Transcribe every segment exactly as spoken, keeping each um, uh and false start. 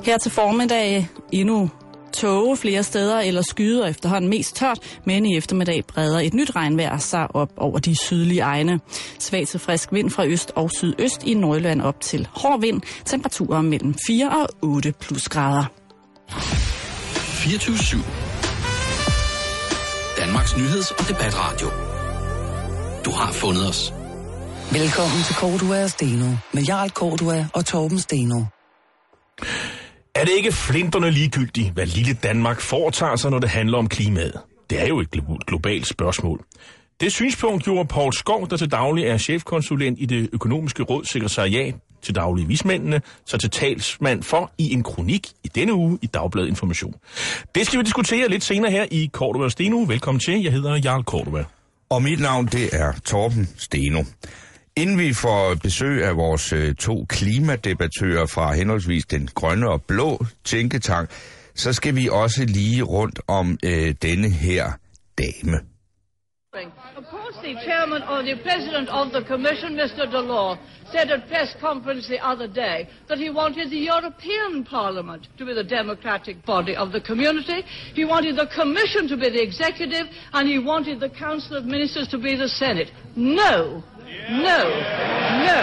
Her til formiddag endnu tåge flere steder eller skyder efterhånden mest tørt, men i eftermiddag breder et nyt regnvejr sig op over de sydlige egne. Svag til frisk vind fra øst og sydøst i Nordjylland op til hård vind. Temperaturer mellem fire og otte plusgrader. fireogtyve syv Danmarks nyheds- og debatradio. Du har fundet os. Velkommen til Cordua og Steno med Jarl Cordua og Torben Steno. Er det ikke flinterne ligegyldigt, hvad lille Danmark foretager sig, når det handler om klimaet? Det er jo et globalt spørgsmål. Det synspunkt gjorde Poul Skov, der til daglig er chefkonsulent i det økonomiske råds sekretariat til daglige vismændene, så til talsmand for i en kronik i denne uge i Dagbladet Information. Det skal vi diskutere lidt senere her i Cordua og Steno. Velkommen til. Jeg hedder Jarl Cordua. Og mit navn, det er Torben Steno. Inden vi får besøg af vores øh, to klimadebattører fra henholdsvis den grønne og blå tænketank, så skal vi også lige rundt om øh, denne her dame. Of course, the chairman or the president of the commission, Mister Delors, said at press conference the other day that he wanted the European Parliament to be the democratic body of the community. He wanted the commission to be the executive, and he wanted the council of ministers to be the Senate. No, no, no.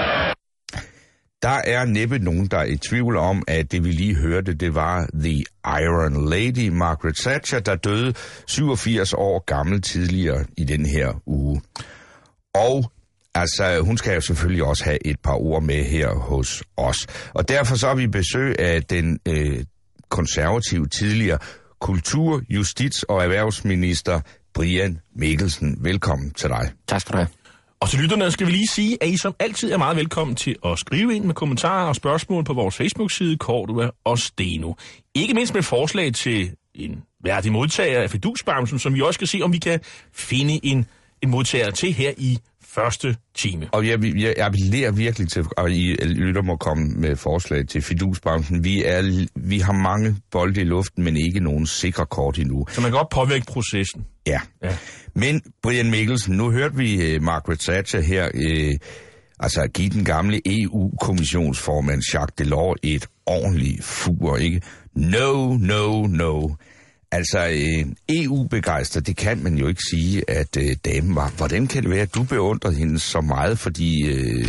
Der er næppe nogen, der er i tvivl om, at det vi lige hørte, det var The Iron Lady, Margaret Thatcher, der døde syvogfirs år gammel tidligere i den her uge. Og altså, hun skal jo selvfølgelig også have et par ord med her hos os. Og derfor så har vi besøg af den øh, konservative tidligere kultur-, justits- og erhvervsminister Brian Mikkelsen. Velkommen til dig. Tak skal du have. Og til lytterne skal vi lige sige, at I som altid er meget velkommen til at skrive ind med kommentarer og spørgsmål på vores Facebook-side Cordua og Steno. Ikke mindst med forslag til en værdig modtager af fidusbamsen, som vi også skal se, om vi kan finde en, en modtager til her i første time. Og jeg, jeg appellerer virkelig til, at I lytter må komme med forslag til fidusbamsen. Vi, er, vi har mange bolde i luften, men ikke nogen sikre kort endnu. Så man kan godt påvirke processen. Ja. ja. Men Brian Mikkelsen, nu hørte vi uh, Margaret Thatcher her, uh, altså give den gamle E U-kommissionsformand Jacques Delors et ordentligt fur, ikke? No, no, no. Altså, uh, E U-begejstret, det kan man jo ikke sige, at uh, damen var. Hvordan kan det være, at du beundrer hende så meget, fordi uh,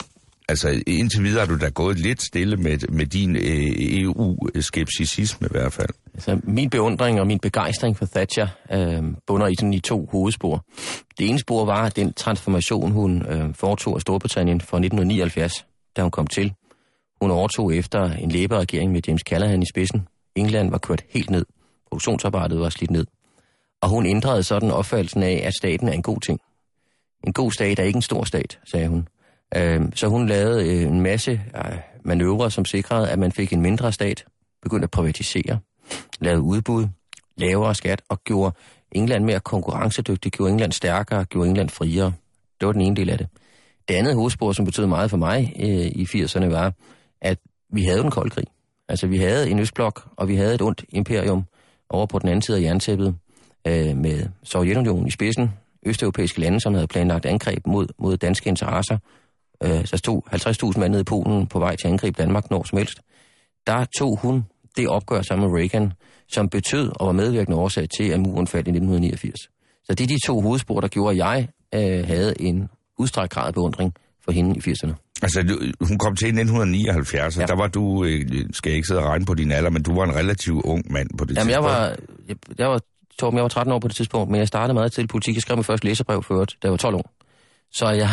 altså, indtil videre har du da gået lidt stille med, med din uh, E U-skepticisme i hvert fald. Altså, min beundring og min begejstring for Thatcher øh, bunder i, sådan, i to hovedspor. Det ene spor var den transformation, hun øh, foretog af Storbritannien fra nitten nioghalvfjerds, da hun kom til. Hun overtog efter en Labour-regering med James Callaghan i spidsen. England var kørt helt ned. Produktionsarbejdet var slidt ned. Og hun ændrede sådan opfattelsen af, at staten er en god ting. En god stat er ikke en stor stat, sagde hun. Øh, så hun lavede øh, en masse øh, manøvrer, som sikrede, at man fik en mindre stat, begyndte at privatisere, lavede udbud, lavere skat og gjorde England mere konkurrencedygtig, gjorde England stærkere, gjorde England friere. Det var den ene del af det. Det andet hovedspor, som betød meget for mig øh, i firserne, var, at vi havde en kold krig. Altså vi havde en østblok, og vi havde et ondt imperium over på den anden side af jerntæppet øh, med Sovjetunionen i spidsen. Østeuropæiske lande, som havde planlagt angreb mod, mod danske interesser. Øh, så stod halvtreds tusind mand nede i Polen på vej til at angribe Danmark når som helst. Der tog hun det opgør sammen med Reagan, som betød og var medvirkende årsag til, at muren faldt i nitten niogfirs. Så det er de to hovedspor, der gjorde, at jeg øh, havde en udstrakt grad af beundring for hende i firserne. Altså, du, hun kom til i nitten nioghalvfjerds, ja. Der var du, øh, skal jeg ikke sidde og regne på din alder, men du var en relativt ung mand på det Jamen, tidspunkt. Jeg var, jeg, jeg, var, Torben, jeg var tretten år på det tidspunkt, men jeg startede meget til politik. Jeg skrev mit første læserbrev før, da jeg var tolv år. Så jeg,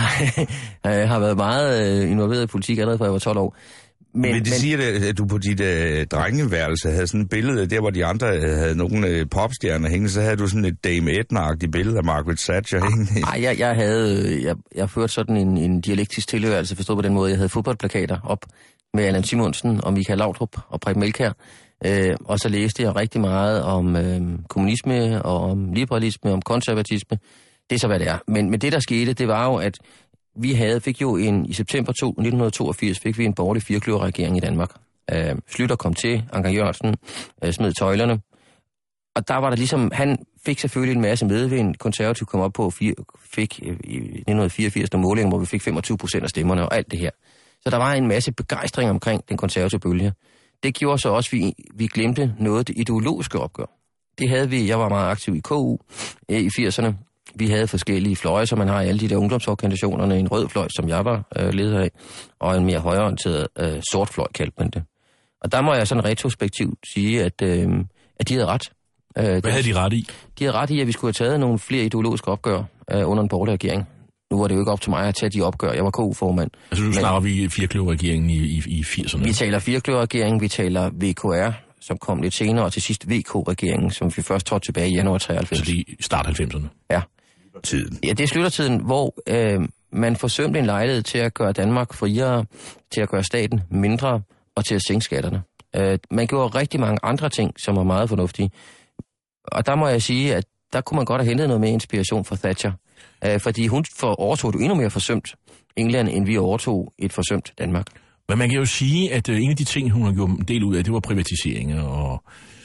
jeg har været meget øh, involveret i politik allerede, fra jeg var tolv år. Men, men det men, siger, at du på dit øh, drengeværelse havde sådan et billede, der hvor de andre havde nogle øh, popstjerner hængende, så havde du sådan et Dame Edna-agtigt billede af Margaret Thatcher hængende. Nej, jeg, jeg havde, jeg, jeg førte sådan en, en dialektisk tilhørelse, forstået på den måde. Jeg havde fodboldplakater op med Allan Simonsen og Michael Laudrup og Preben Melkjær. Øh, og så læste jeg rigtig meget om øh, kommunisme og om liberalisme, om konservatisme. Det er så, hvad det er. Men, men det, der skete, det var jo, at vi havde, fik jo en, i september nitten toogfirs, fik vi en borgerlig firekløverregering i Danmark. Øh, Slytter kom til, Anker Jørgensen øh, smed tøjlerne. Og der var der ligesom, han fik selvfølgelig en masse medvind. Konservativ kom op på, fire, fik øh, i nitten fireogfirs en måling, hvor vi fik femogtyve procent af stemmerne og alt det her. Så der var en masse begejstring omkring den konservative bølge. det gjorde så også, at vi, vi glemte noget af det ideologiske opgør. Det havde vi, jeg var meget aktiv i K U øh, i firserne. Vi havde forskellige fløje, som man har i alle de der ungdomsorganisationerne. En rød fløj, som jeg var øh, leder af, og en mere højreorienteret øh, sort fløj, kaldte man det. Og der må jeg sådan retrospektivt sige, at, øh, at de havde ret. Øh, Hvad havde de ret i? De havde ret i, at vi skulle have taget nogle flere ideologiske opgør øh, under en borgerlig regering. Nu var det jo ikke op til mig at tage de opgør. Jeg var K U-formand. Altså nu snakker vi firekløverregeringen i, i, i firserne? Vi taler firekløverregeringen, vi taler V K R, som kom lidt senere, og til sidst V K-regeringen, som vi først trådte tilbage i januar treoghalvfems. Så det er start halvfemserne? Ja. Tiden. Ja, det er sluttertiden, hvor øh, man forsømte en lejlighed til at gøre Danmark friere, til at gøre staten mindre og til at sænke skatterne. Øh, man gjorde rigtig mange andre ting, som var meget fornuftige. Og der må jeg sige, at der kunne man godt have hentet noget mere inspiration fra Thatcher. Øh, fordi hun for overtog det endnu mere forsømt England, end vi overtog et forsømt Danmark. Men man kan jo sige, at øh, en af de ting, hun har gjort en del ud af, det var privatiseringer og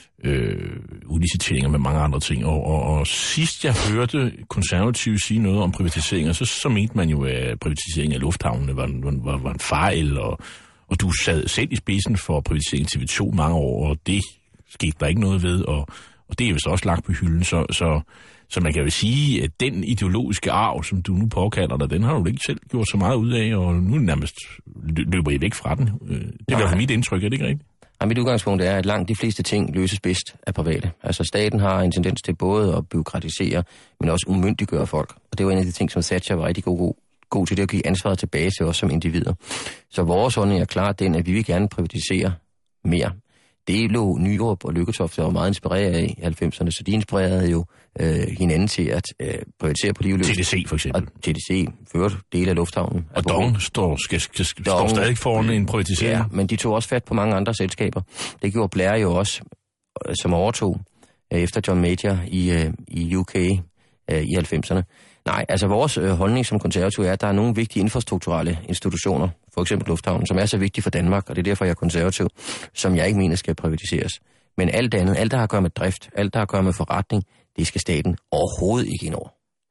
øh, udliciteringer med mange andre ting. Og, og, og sidst jeg hørte konservative sige noget om privatiseringer, så, så mente man jo, at privatisering af lufthavnene var, var, var en fejl, og, og du sad selv i spidsen for privatisering T V to mange år, og det skete der ikke noget ved, og, og det er vist også lagt på hylden, så... så Så man kan jo sige, at den ideologiske arv, som du nu påkalder dig, den har du ikke selv gjort så meget ud af, og nu nærmest løber I væk fra den. Det er jo mit indtryk, er det ikke rigtigt? Ja, mit udgangspunkt er, at langt de fleste ting løses bedst af private. Altså staten har en tendens til både at bureaukratisere, men også umyndiggøre folk. Og det var en af de ting, som Thatcher var rigtig god, god, god til, det at give ansvaret tilbage til os som individer. Så vores holdning er klart den, at vi vil gerne privatisere mere. Det lå Nyrup og Lykketoft, der var meget inspireret af i halvfemserne, så de inspirerede jo øh, hinanden til at øh, prioritere på livet løs. T D C for eksempel. Og T D C førte dele af lufthavnen. Og Dong står, skal, skal, skal, står stadig foran en privatisering. Ja, men de tog også fat på mange andre selskaber. Det gjorde Blair jo også, som overtog øh, efter John Major i, øh, i U K øh, i halvfemserne. Nej, altså vores øh, holdning som konservativ er, at der er nogle vigtige infrastrukturelle institutioner, for eksempel lufthavnen, som er så vigtige for Danmark, og det er derfor, jeg er konservativ, som jeg ikke mener skal privatiseres. Men alt andet, alt der har at gøre med drift, alt der har at gøre med forretning, det skal staten overhovedet ikke ind over.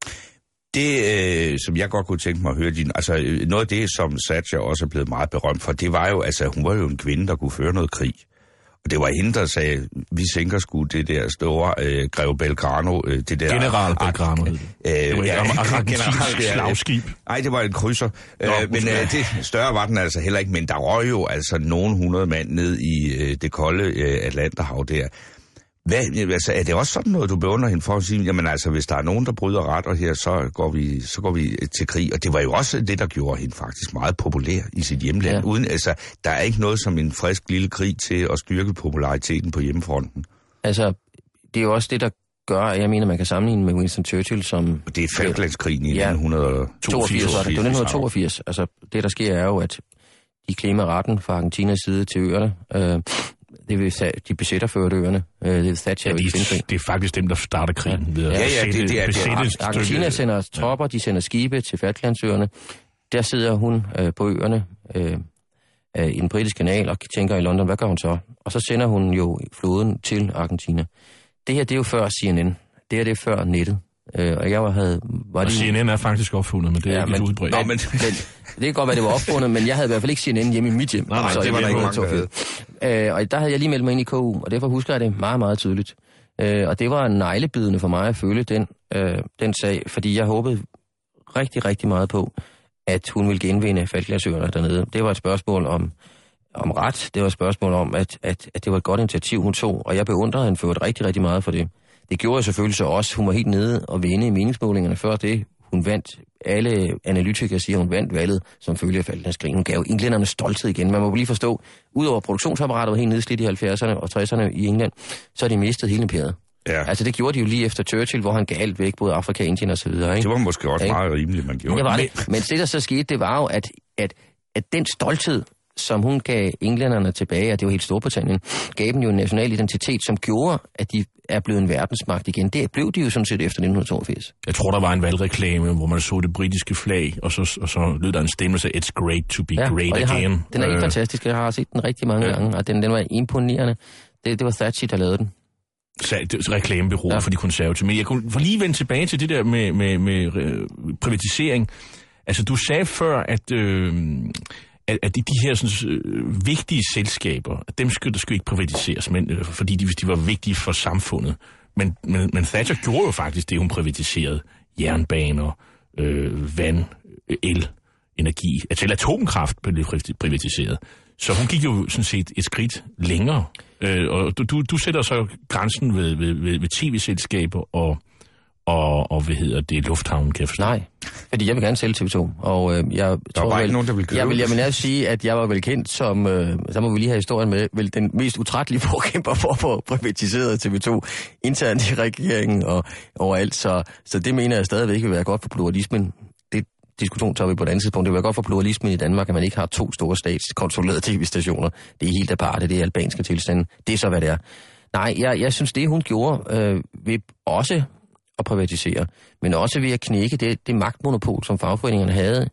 Det, øh, som jeg godt kunne tænke mig at høre, din, altså noget af det, som Thatcher også er blevet meget berømt for, det var jo, altså hun var jo en kvinde, der kunne føre noget krig. Og det var hende, der sagde, vi sænker sgu det der store øh, Greve Belgrano. Øh, det der, General Belgrano. Øh, det var ja, argentinsk slagskib. Nej, det var en krydser. Nå, øh, men øh, det større var den altså heller ikke. Men der røg jo altså nogle hundrede mand ned i øh, det kolde øh, Atlanterhav der. Hvad, altså, er det også sådan noget, du beundrer hende for at sige, jamen altså, hvis der er nogen, der bryder retter her, så går vi, så går vi til krig. Og det var jo også det, der gjorde hende faktisk meget populær i sit hjemland. Ja. Uden, altså, der er ikke noget som en frisk lille krig til at styrke populariteten på hjemmefronten. Altså, det er jo også det, der gør, at jeg mener, man kan sammenligne med Winston Churchill som... Det er Falklandskrigen i ja, nitten toogfirs. Det var nitten toogfirs. Altså, det der sker er jo, at de klemmer retten fra Argentinas side til øerne. Øh, Det vil sige, de besætter førerøerne. Det vil Thatcher ja, jo ikke finde. Det er faktisk dem, der starter krigen. Ja, ved at ja, ja, det, det er det. Argentina sender tropper, de sender skibe til Falklandsøerne. Der sidder hun øh, på øerne øh, øh, i den britiske kanal og tænker i London, hvad gør hun så? Og så sender hun jo floden til Argentina. Det her, det er jo før C N N. Det her, det er før nettet. Øh, og jeg havde... Var og det, C N N er faktisk opfundet, men det er ja, ikke men, udbredt. Nå, men, men, det kan godt være, det var opfundet, men jeg havde i hvert fald ikke C N N hjemme i mit hjem. Nej, nej, så det var der ikke mange, der havde. Øh, og der havde jeg lige meldt mig ind i K U, og derfor husker jeg det meget, meget tydeligt. Øh, og det var neglebidende for mig at føle den, øh, den sag, fordi jeg håbede rigtig, rigtig meget på, at hun ville genvinde Falklandsøerne dernede. Det var et spørgsmål om, om ret. Det var et spørgsmål om, at, at, at det var et godt initiativ, hun tog. Og jeg beundrede hende for det rigtig, rigtig meget for det. Det gjorde jeg selvfølgelig så også. Hun var helt nede og vinde i meningsmålingerne før det. Hun vandt. Alle analytikere siger, hun vandt valget som følge af Falklandskrigen. Hun gav englænderne stolthed igen. Man må lige forstå, udover produktionsapparatet var helt nedslidt i halvfjerdserne og tresserne i England, så har de mistet hele imperiet. Ja. Altså det gjorde de jo lige efter Churchill, hvor han gav alt væk, både Afrika, Indien og så videre. Ikke? Det var måske også meget rimeligt, man gjorde. Det var det. Men det, der så skete, det var jo, at, at, at den stolthed, som hun gav englænderne tilbage, og det var helt Storbritannien, gav dem jo en national identitet, som gjorde, at de er blevet en verdensmagt igen. Det blev de jo sådan set efter nitten toogfirs. Jeg tror, der var en valgreklame, hvor man så det britiske flag, og så, og så lød der en stemme, der sagde, it's great to be ja, great har, again. Den er helt øh, fantastisk. Jeg har set den rigtig mange ja. gange, og den, den var imponerende. Det, det var Thatcher, der lavede den. Reklamebureau ja. for de konservative. Men jeg kunne for lige vende tilbage til det der med, med, med øh, privatisering. Altså, du sagde før, at... Øh, at, at de, de her sådan, øh, vigtige selskaber, at dem skulle der skulle ikke privatiseres, men, øh, fordi de, hvis de var vigtige for samfundet. Men, men, men Thatcher gjorde jo faktisk det, hun privatiserede. Jernbaner, øh, vand, el, energi. Altså atomkraft blev privatiseret. Så hun gik jo sådan set et skridt længere. Øh, og du, du sætter så grænsen ved, ved, ved, ved tv-selskaber og, og, og hvad hedder det, lufthavnen, kan jeg forstå? Nej, fordi jeg vil gerne sælge T V to, og øh, jeg der tror var vel, ikke nogen, der ville købe. Jeg vil, jeg vil nærmest sige, at jeg var vel kendt som, øh, så må vi lige have historien med, vel den mest utrættelige forkæmper for at få privatiseret T V to internt i regeringen og overalt, så, så det mener jeg stadigvæk vil være godt for pluralismen. Det diskussion tager vi på et andet tidspunkt. Det vil være godt for pluralismen i Danmark, at man ikke har to store statskontrollerede tv-stationer. Det er helt aparte, det er albanske tilstande. Det er så, hvad det er. Nej, jeg, jeg synes, det hun gjorde øh, ved også at privatisere, men også ved at knække det, det magtmonopol, som fagforeningerne havde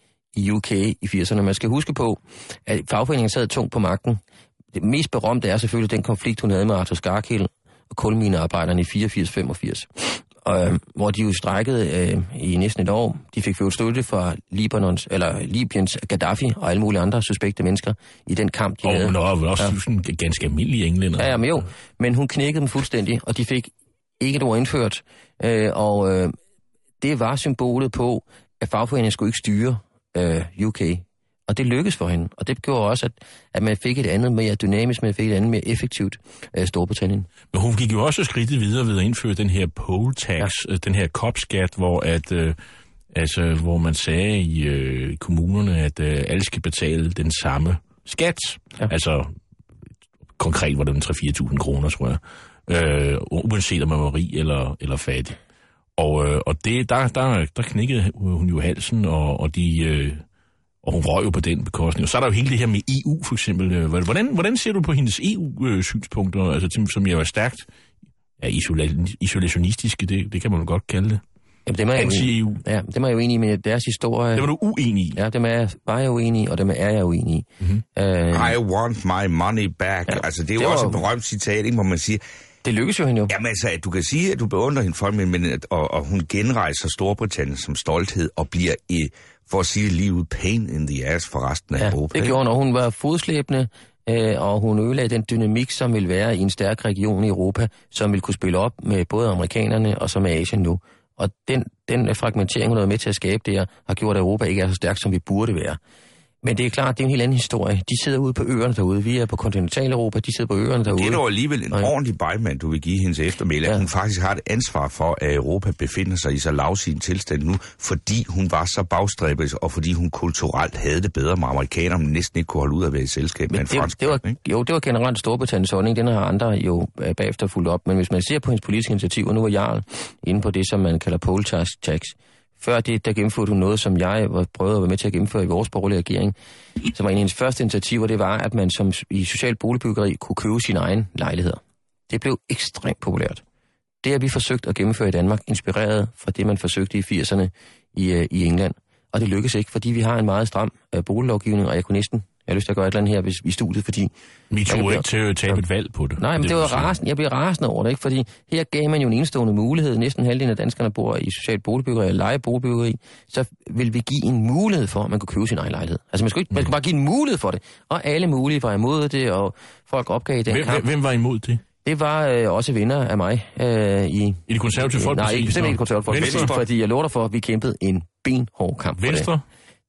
i U K i firserne. Man skal huske på, at fagforeningerne sad tungt på magten. Det mest berømte er selvfølgelig den konflikt, hun havde med Arthur Skarkill og kulminearbejderne i fireogfirs femogfirs. Øh, hvor de jo strækkede øh, i næsten et år. De fik fået støtte fra Libanons, eller Libyens Gaddafi og alle mulige andre suspekte mennesker i den kamp, de og havde. Og hun var også ja. sådan ganske almindelige englænder. Ja, men jo. Men hun knækkede dem fuldstændig, og de fik ikke et ord indført. Øh, og øh, det var symbolet på, at fagforeningen skulle ikke styre øh, U K. Og det lykkedes for hende. Og det gjorde også, at, at man fik et andet mere dynamisk, man fik et andet mere effektivt øh, Storbritannien. Men hun gik jo også skridtet videre ved at indføre den her poll tax, ja. den her kopskat, hvor at øh, altså hvor man sagde i øh, kommunerne, at øh, alle skal betale den samme skat. Ja. Altså konkret var det tre til fire tusind kroner, tror jeg. Øh, uanset om man var rig eller, eller fattig. Og, øh, og det, der, der, der knækkede hun jo halsen, og, og de... Øh, Og hun røg jo på den bekostning. Og så er der jo hele det her med E U, for eksempel. Hvordan, hvordan ser du på hendes E U-synspunkter, altså, som jeg var stærkt ja, isolationistiske, det, det kan man jo godt kalde det. Jamen, det er Anti-E U. Ja, det er jeg uenig i, men deres historie... Det var du uenig i? Ja, det er jeg, var jeg uenig i, og det er jeg uenig i. Mm-hmm. Uh, I want my money back. Ja, altså, det er jo det også var... et berømt citat, ikke, hvor man siger... Det lykkes jo hende jo. Jamen altså, at du kan sige, at du beundrer hende folk, men, men og, og hun genrejser Storbritannien som stolthed og bliver i... for at sige det lige ud, pain in the ass for resten af ja, Europa. Det gjorde når hun var fodslæbende, øh, og hun ødelagde den dynamik, som ville være i en stærk region i Europa, som ville kunne spille op med både amerikanerne og så med Asien nu. Og den, den fragmentering, hun er med til at skabe der, har gjort, at Europa ikke er så stærkt, som vi burde være. Men det er klart, det er en helt anden historie. De sidder ude på øerne derude. Vi er på kontinentaleuropa, de sidder på øerne derude. Det er dog alligevel en ordentlig bejmand, du vil give hendes eftermæle, ja. At hun faktisk har et ansvar for, at Europa befinder sig i så lavsin tilstand nu, fordi hun var så bagstræbet, og fordi hun kulturelt havde det bedre med amerikanere, men næsten ikke kunne holde ud at være i selskab med en fransk. Det var, jo, det var generelt Storbritanniens holdning. Den har andre jo bagefter fulgt op. Men hvis man ser på hendes politiske initiativer, nu var Jarl inde på det, som man kalder poll tax. Før det, der gennemførte hun noget, som jeg var prøvet at være med til at gennemføre i vores borgerlige regering. Så var en af hendes første initiativer, det var, at man som i social boligbyggeri kunne købe sine egne lejligheder. Det blev ekstremt populært. Det har vi forsøgt at gennemføre i Danmark, inspireret fra det, man forsøgte i firserne i, i England. Og det lykkes ikke, fordi vi har en meget stram uh, boliglovgivning, og jeg kunne næsten... Jeg har lyst til at gøre et eller andet her hvis, i studiet, fordi... Vi tog ikke til at tabe et valg på det. Nej, men det, det var rasende. Jeg bliver rasende over det, ikke? Fordi her gav man jo en enestående mulighed. Næsten halvdelen af danskerne bor i socialt boligbyggeri eller lejeboligbyggeri. Så vil vi give en mulighed for, at man kunne købe sin egen lejlighed. Altså man skulle, ikke, man skulle bare give en mulighed for det. Og alle mulige var imod det, og folk opgav den hvem, kamp. Hvem var imod det? Det var øh, også venner af mig. Øh, i, I det konservative folkeparti? Nej, bestemt ikke det konservative folkeparti, fordi jeg lover dig for, at vi kæmpede en benhård kamp. Venstre?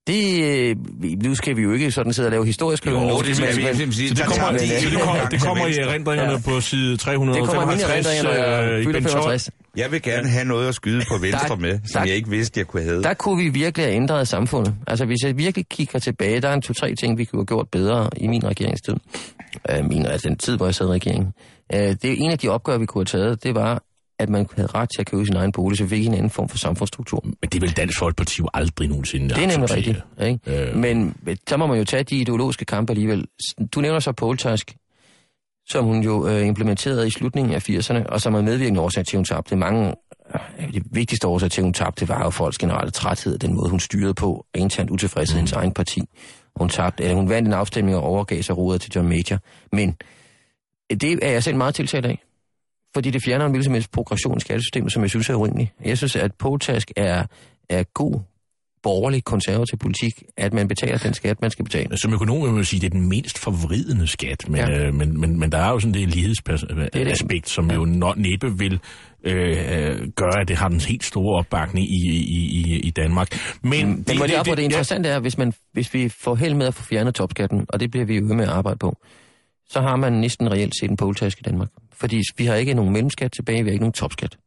Det, nu skal vi jo ikke sådan sidde og lave historisk jo, det, det, skal vi, men, det, det, kommer, det, det, kommer, det kommer i erindringerne ja. på side tre hundrede og femoghalvtreds. Det kommer i erindringerne, øh, i femoghalvtreds. Jeg vil gerne have noget at skyde på Venstre der, med, som der, jeg ikke vidste, jeg kunne have. Der kunne vi virkelig have ændret samfundet. Altså, hvis jeg virkelig kigger tilbage, der er en to-tre ting, vi kunne have gjort bedre i min regeringstid. Øh, min, altså den tid, hvor jeg sad i regeringen. Øh, det er en af de opgaver, vi kunne have taget, det var, at man havde ret til at købe sin egen bolig, så vi fik en anden form for samfundsstruktur. Men det vil Dansk Folkeparti jo aldrig nogensinde. Det er nemlig rigtigt. Ikke? Øh. Men så må man jo tage de ideologiske kampe alligevel. Du nævner så poll tax, som hun jo øh, implementerede i slutningen af firserne, og som er medvirkende årsag til, hun tabte. Mange øh, de vigtigste årsager til, hun tabte, var jo folks generelle træthed, den måde, hun styrede på, internt utilfredshed i hendes egen parti. Hun tabte, eller hun vandt en afstemning og overgav sig rodet til John Major. Men det er jeg selv meget tiltalt af. Fordi det fjerner en lille som helst progression i skattesystemet, som jeg synes er urimelig. Jeg synes, at poll tax er, er god borgerlig konservativ politik, at man betaler den skat, man skal betale. Som økonom vil man sige, det er den mindst forvridende skat, men, ja. øh, men, men, men der er jo sådan det lighedsaspekt, som ja. jo næppe vil øh, gøre, at det har den helt store opbakning i, i, i, i Danmark. Men, men det, det, det, det interessante er, hvis, man, hvis vi får held med at få fjernet topskatten, og det bliver vi jo med at arbejde på, så har man næsten reelt set en poltask i Danmark. Fordi vi har ikke nogen mellemskat tilbage, vi har ikke nogen topskat.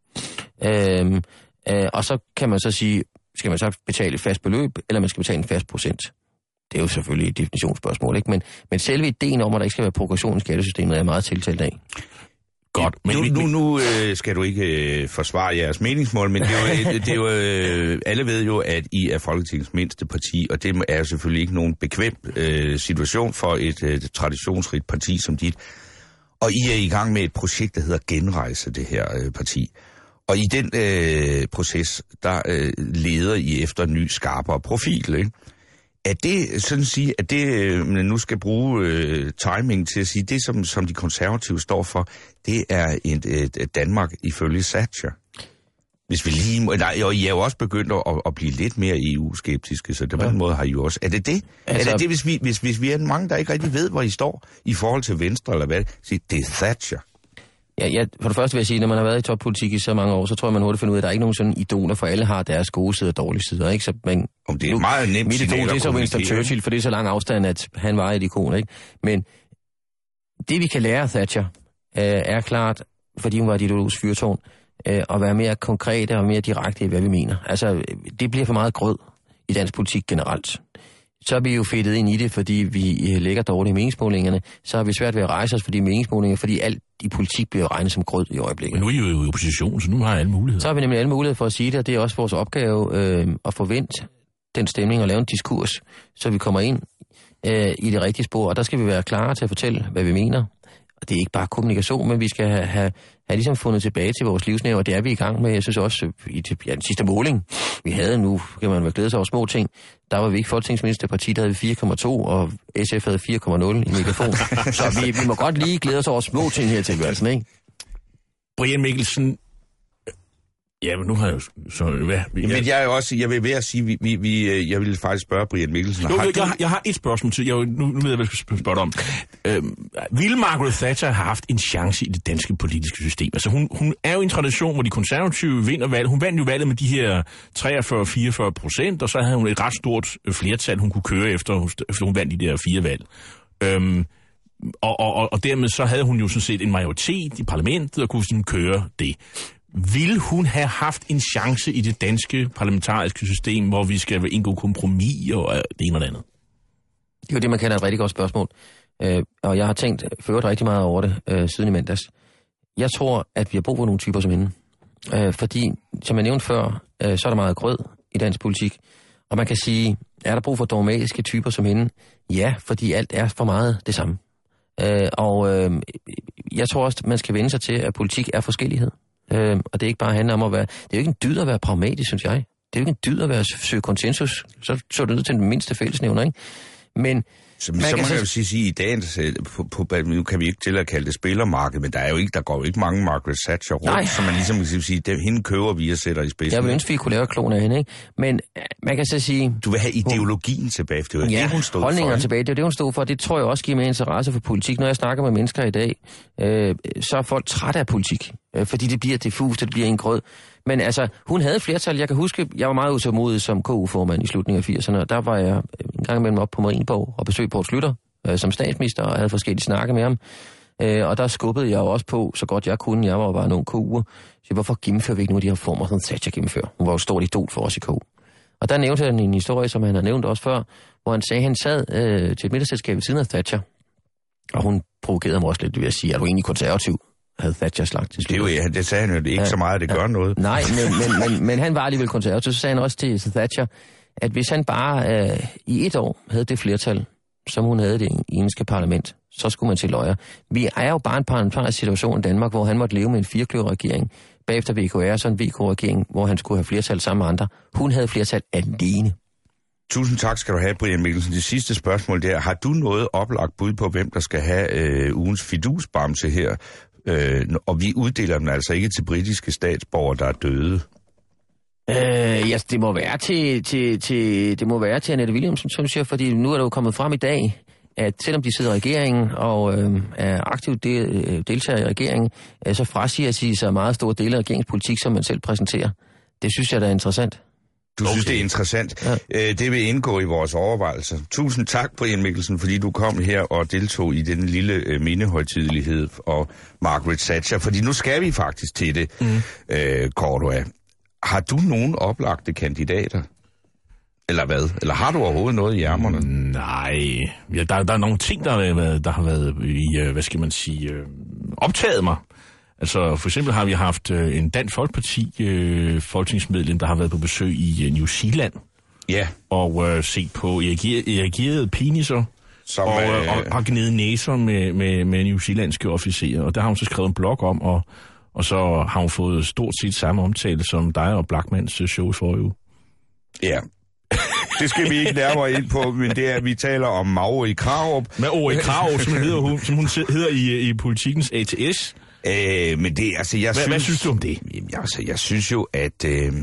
Øhm, øh, og så kan man så sige, skal man så betale et fast beløb, eller man skal betale en fast procent? Det er jo selvfølgelig et definitionsspørgsmål, ikke? Men, men selve ideen om, at der ikke skal være progression i skattesystemet, er meget tiltalt af. Godt, men nu, nu, nu øh, skal du ikke øh, forsvare jeres meningsmål, men det er jo, det er jo øh, alle ved jo, at I er Folketingets mindste parti, og det er jo selvfølgelig ikke nogen bekvem øh, situation for et øh, traditionsrigt parti som dit. Og I er i gang med et projekt, der hedder Genrejse, det her øh, parti. Og i den øh, proces, der øh, leder I efter en ny, skarpere profil, ikke? Er det sådan at sige, at det, øh, nu skal bruge øh, timing til at sige, det som, som de konservative står for, det er et, et, et Danmark ifølge Thatcher? Hvis vi lige må, nej, og I er jo også begyndt at, at blive lidt mere E U-skeptiske, så på ja. den måde har I jo også. Er det det? Altså, er det det, hvis vi, hvis, hvis vi er mange, der ikke rigtig ved, hvor I står i forhold til Venstre, eller hvad? Sige, det er Thatcher. Ja, ja, for det første vil jeg sige, når man har været i toppolitik i så mange år, så tror jeg, man hurtigt finder ud af, at der er ikke nogen sådan idoler, for alle har deres gode sider og dårlige sider, ikke? Så man, Om det er nu, meget nemt. Mit idol, det er så Winston Churchill, for det er så lang afstand, at han var et ikon, ikke? Men det, vi kan lære af Thatcher, øh, er klart, fordi hun var et ideologisk fyrtårn, øh, at være mere konkrete og mere direkte i, hvad vi mener. Altså, det bliver for meget grød i dansk politik generelt. Så er vi jo fedtet ind i det, fordi vi ligger dårligt i meningsmålingerne. Så er vi svært ved at rejse os for de meningsmålinger, fordi alt i politik bliver regnet som grød i øjeblikket. Men nu er I jo i opposition, så nu har I alle muligheder. Så har vi nemlig alle muligheder for at sige det, og det er også vores opgave øh, at forvente den stemning og lave en diskurs, så vi kommer ind øh, i det rigtige spor. Og der skal vi være klar til at fortælle, hvad vi mener. Og det er ikke bare kommunikation, men vi skal have, have, have ligesom fundet tilbage til vores livsnerv, og det er vi i gang med. Jeg synes også, i ja, den sidste måling, vi havde nu, kan man være glæde sig over små ting, der var vi ikke folketingsministerparti, der havde vi fire komma to, og S F havde fire komma nul i megafon. Så vi, vi må godt lige glæde os over små ting her til tilværelsen, ikke? Brian Mikkelsen, ja, men nu har jeg jo så... Hvad, jeg... Men jeg er jo også, jeg vil ved at sige, vi, vi, vi, jeg vil faktisk spørge Brian Mikkelsen. Jo, jeg, jeg, jeg har et spørgsmål til, jeg, nu, nu ved jeg, hvad jeg skal spørge dig om. Øhm, ville Margaret Thatcher have haft en chance i det danske politiske system? Altså, hun, hun er jo en tradition, hvor de konservative vinder valget. Hun vandt jo valget med de her treogfyrre til fireogfyrre procent, og så havde hun et ret stort flertal, hun kunne køre efter, efter hun vandt de der fire valg. Øhm, og, og, og dermed så havde hun jo sådan set en majoritet i parlamentet, og kunne sådan køre det. Vil hun have haft en chance i det danske parlamentariske system, hvor vi skal indgå kompromis og det ene og det andet? Det er jo det, man kalder et rigtig godt spørgsmål. Øh, og jeg har tænkt ført rigtig meget over det øh, siden i mandags. Jeg tror, at vi har brug for nogle typer som hende. Øh, fordi, som jeg nævnte før, øh, så er der meget grød i dansk politik. Og man kan sige, er der brug for dogmatiske typer som hende? Ja, fordi alt er for meget det samme. Øh, og øh, jeg tror også, man skal vende sig til, at politik er forskellighed. Øh, og det er ikke bare handler om at være... Det er jo ikke en dyd at være pragmatisk, synes jeg. Det er jo ikke en dyd at være søge konsensus. Så så det ud til den mindste fællesnævner, ikke? Men... Så man, så man kan jo sige, sige i dagens... På, på, nu kan vi ikke til at kalde det spillermarked, men der, er jo ikke, der går jo ikke mange Margaret Thatcher rundt, så man ligesom kan sige, dem, hende køber vi og sætter i spidsen. Jeg vil ønske, vi kunne lave klon af hende, ikke? Men man kan så sige... Du vil have ideologien tilbage, det var ja, det, hun stod holdninger for. tilbage, det er det, hun stod for. Det tror jeg også giver mere interesse for politik. Når jeg snakker med mennesker i dag, øh, så er folk trætte af politik, øh, fordi det bliver diffust, det bliver en grød. Men altså, hun havde flertal. Jeg kan huske, jeg var meget utålmodig som K U-formand i slutningen af firserne, og der var jeg en gang imellem op på Marienborg og besøgte Poul Schlüter øh, som statsminister, og havde forskellige snakke med ham. Øh, og der skubbede jeg jo også på, så godt jeg kunne. Jeg var jo bare nogle K U'er. Så hvorfor gennemfører vi ikke nogle af de her former, som Thatcher gennemfører? Hun var jo et stort idol for os i K U. Og der nævnte han en historie, som han har nævnt også før, hvor han sagde, at han sad øh, til et middagsselskab ved siden af Thatcher, og hun provokerede mig også lidt ved at sige, at du egentlig konservativ? Havde Thatcher slagt til slut. Det, jo, det sagde han jo det ikke ja, så meget, at det ja, gør noget. Nej, men, men, men, men han var alligevel konservativ. Så sagde han også til Thatcher, at hvis han bare øh, i et år havde det flertal, som hun havde det engelske parlament, så skulle man til løjer. Vi er jo bare en parlamentarisk situation i Danmark, hvor han måtte leve med en firekløverregering, bagefter V K R, så en V K-regering, hvor han skulle have flertal sammen med andre. Hun havde flertal alene. Tusind tak skal du have, Brian Mikkelsen. Det sidste spørgsmål der. Har du noget oplagt bud på, hvem der skal have øh, ugens fidusbamse her? Øh, og vi uddeler dem altså ikke til britiske statsborgere, der er døde. Øh, ja, det må være til, til, til, det må være til Annette Williamsen, synes jeg, fordi nu er det jo kommet frem i dag, at selvom de sidder i regeringen og øh, er aktivt del, deltager i regeringen, øh, så frasiger de sig meget store dele af regeringspolitik, som man selv præsenterer. Det synes jeg, der er interessant. Du okay. synes, det er interessant. Ja. Øh, det vil indgå i vores overvejelser. Tusind tak, Brian Mikkelsen, fordi du kom her og deltog i den lille øh, mindehøjtidelighed og Margaret Thatcher, fordi nu skal vi faktisk til det, mm. øh, Cordua. Har du nogen oplagte kandidater? Eller hvad? Eller har du overhovedet noget i ærmerne? Nej. Ja, der, der er nogle ting, der har været, der har været i, hvad skal man sige, optaget mig. Altså, for eksempel har vi haft en Dansk Folkeparti øh, folketingsmedlem, der har været på besøg i uh, New Zealand. Ja. Og øh, set på erigerede peniser. Som, og, øh, og har gnedet næser med, med, med newzealandske officerer. Og der har hun så skrevet en blog om, og, og så har hun fået stort set samme omtale som dig og Blackmans shows for uge. Ja. Det skal vi ikke nærmere ind på, men det er, at vi taler om Mauri Krarup. Mauri Krarup, som, hedder hun, som hun hedder i, i Politikens A T S. Øh, men det, altså, jeg hvad, synes... Hvad synes du om det? Jamen, altså, jeg synes jo, at øh,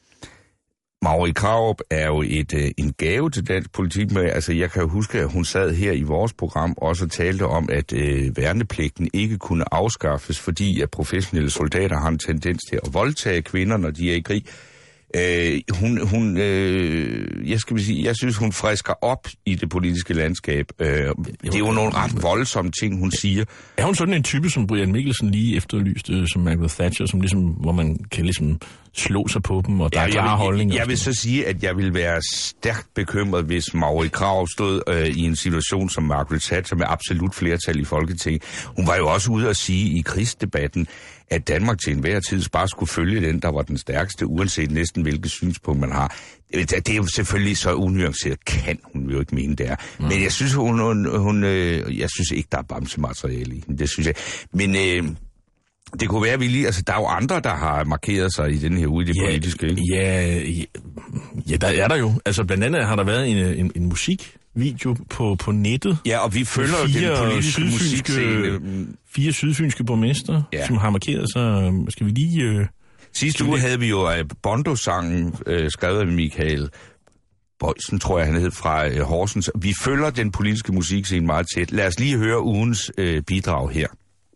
Mauri Krarup er jo et, øh, en gave til dansk politik. Med, altså, jeg kan jo huske, at hun sad her i vores program også og talte om, at øh, værnepligten ikke kunne afskaffes, fordi at professionelle soldater har en tendens til at voldtage kvinder, når de er i krig. Øh, hun, hun, øh, jeg skal sige, jeg synes, hun frisker op i det politiske landskab. Øh, det er jo nogle ret voldsomme ting, hun siger. Er hun sådan en type, som Brian Mikkelsen lige efterlyste, som Margaret Thatcher, som ligesom, hvor man kan ligesom slå sig på dem, og der ja, er klare holdninger? Jeg, jeg vil så sige, at jeg vil være stærkt bekymret, hvis Mauri Krarup stod øh, i en situation som Margaret Thatcher med absolut flertal i Folketinget. Hun var jo også ude at sige i krigsdebatten, at Danmark til enhver tid bare skulle følge den, der var den stærkeste, uanset næsten hvilket synspunkt man har. Det er jo selvfølgelig så unuanceret, kan hun jo ikke mene, det er. Mm. Men jeg synes, hun, hun, hun øh, jeg synes ikke, der er bamsemateriale i. Det synes jeg. Men øh, det kunne være, vi lige, altså der er jo andre, der har markeret sig i den her ude i det ja, politiske, ikke? Ja, ja, ja, der er der jo. Altså blandt andet har der været en, en, en musik, video på, på nettet. Ja, og vi følger jo den politiske musikscene. Fire sydfynske borgmester, ja. Som har markeret sig. Skal vi lige... Øh, Sidste uge havde vi jo uh, Bondo-sangen, øh, skrevet af Michael Bøjsen, tror jeg, han hed, fra øh, Horsens. Vi følger den politiske musikscene meget tæt. Lad os lige høre ugens øh, bidrag her.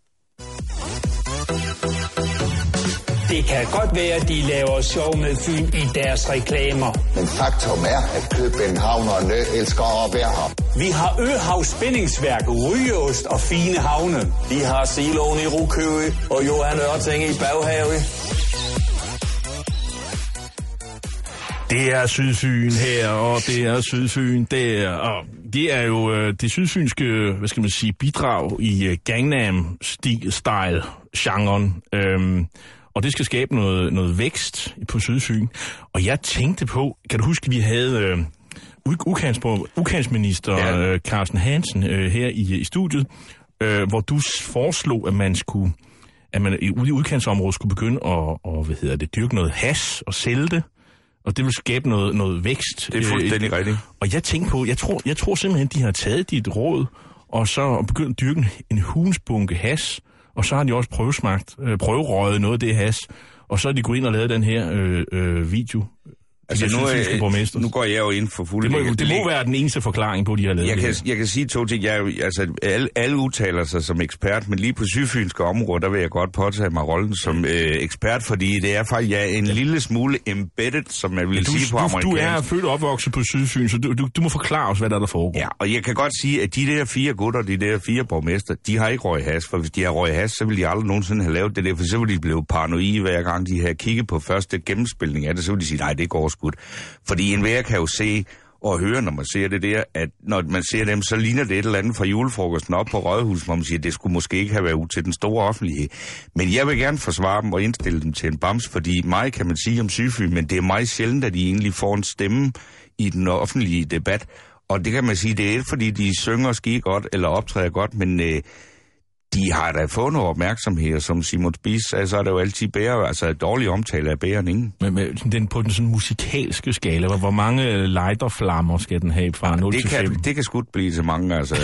Det kan godt være, at de laver sjov med Fyn i deres reklamer. Men faktum er, at københavnerne elsker at være her. Vi har Øhav Spændingsværk, rygeost og fine havne. Vi har siloen i Rukøge og Johan Ørting i Baghave. Det er Sydfyn her, og det er Sydfyn der, og det er jo øh, det sydfynske, hvad skal man sige, bidrag i øh, Gangnam-style-genren. Øhm, Og det skal skabe noget, noget vækst på Sydfyn. Og jeg tænkte på, kan du huske, vi havde øh, ukantsminister ja. øh, Carsten Hansen øh, her i, i studiet, øh, hvor du foreslog, at man skulle, at man ude i udkantsområdet skulle begynde at, og, hvad hedder det, dyrke noget hash og sælge det. Og det vil skabe noget, noget vækst. Det er fuldstændig øh, rigtigt. Og jeg tænkte på, jeg tror, jeg tror simpelthen, de har taget dit råd, og så begyndt at dyrke en hulensbunke hash. Og så har de også prøvesmagt, øh, prøverøjet noget af det has, og så er de gået ind og lavet den her øh, øh, video. Altså nu, er, nu går jeg jo ind for fuld... Det må, det må være den eneste forklaring på, at de har lavet jeg det. Kan, jeg kan sige to ting. Jeg, altså, alle, alle udtaler sig som ekspert, men lige på sydfynske områder, der vil jeg godt påtage mig rollen som øh, ekspert, fordi det er faktisk ja, en lille smule embedded, som man vil ja, du, sige på du, amerikansk. Du er født og opvokset på Sydfyn, så du, du, du må forklare os, hvad der, der foregår. Ja, og jeg kan godt sige, at de der fire gutter, de der fire borgmester, de har ikke røget has, for hvis de har røget has, så vil de aldrig nogensinde have lavet det der, for så vil de blive paranoide hver gang, de har kigget på første gennemspilning af det, så vil de sige, nej, det går skudt. Fordi enhver kan jo se og høre, når man ser det der, at når man ser dem, så ligner det et eller andet fra julefrokosten op på Rådhuset, hvor man siger, at det skulle måske ikke have været ud til den store offentlighed. Men jeg vil gerne forsvare dem og indstille dem til en bams, fordi mig kan man sige om Sydfyn, men det er meget sjældent, at de egentlig får en stemme i den offentlige debat. Og det kan man sige, det er ikke fordi, de synger ski godt eller optræder godt, men... Øh, de har da fået noget opmærksomhed, som Simon Spies sagde, så er der jo altid bedre, altså dårlig omtale af bedre end ingen. Men, men den, på den sådan musikalske skala, hvor, hvor mange lighterflammer skal den have fra nul til fem? Det kan sgu blive til mange, altså.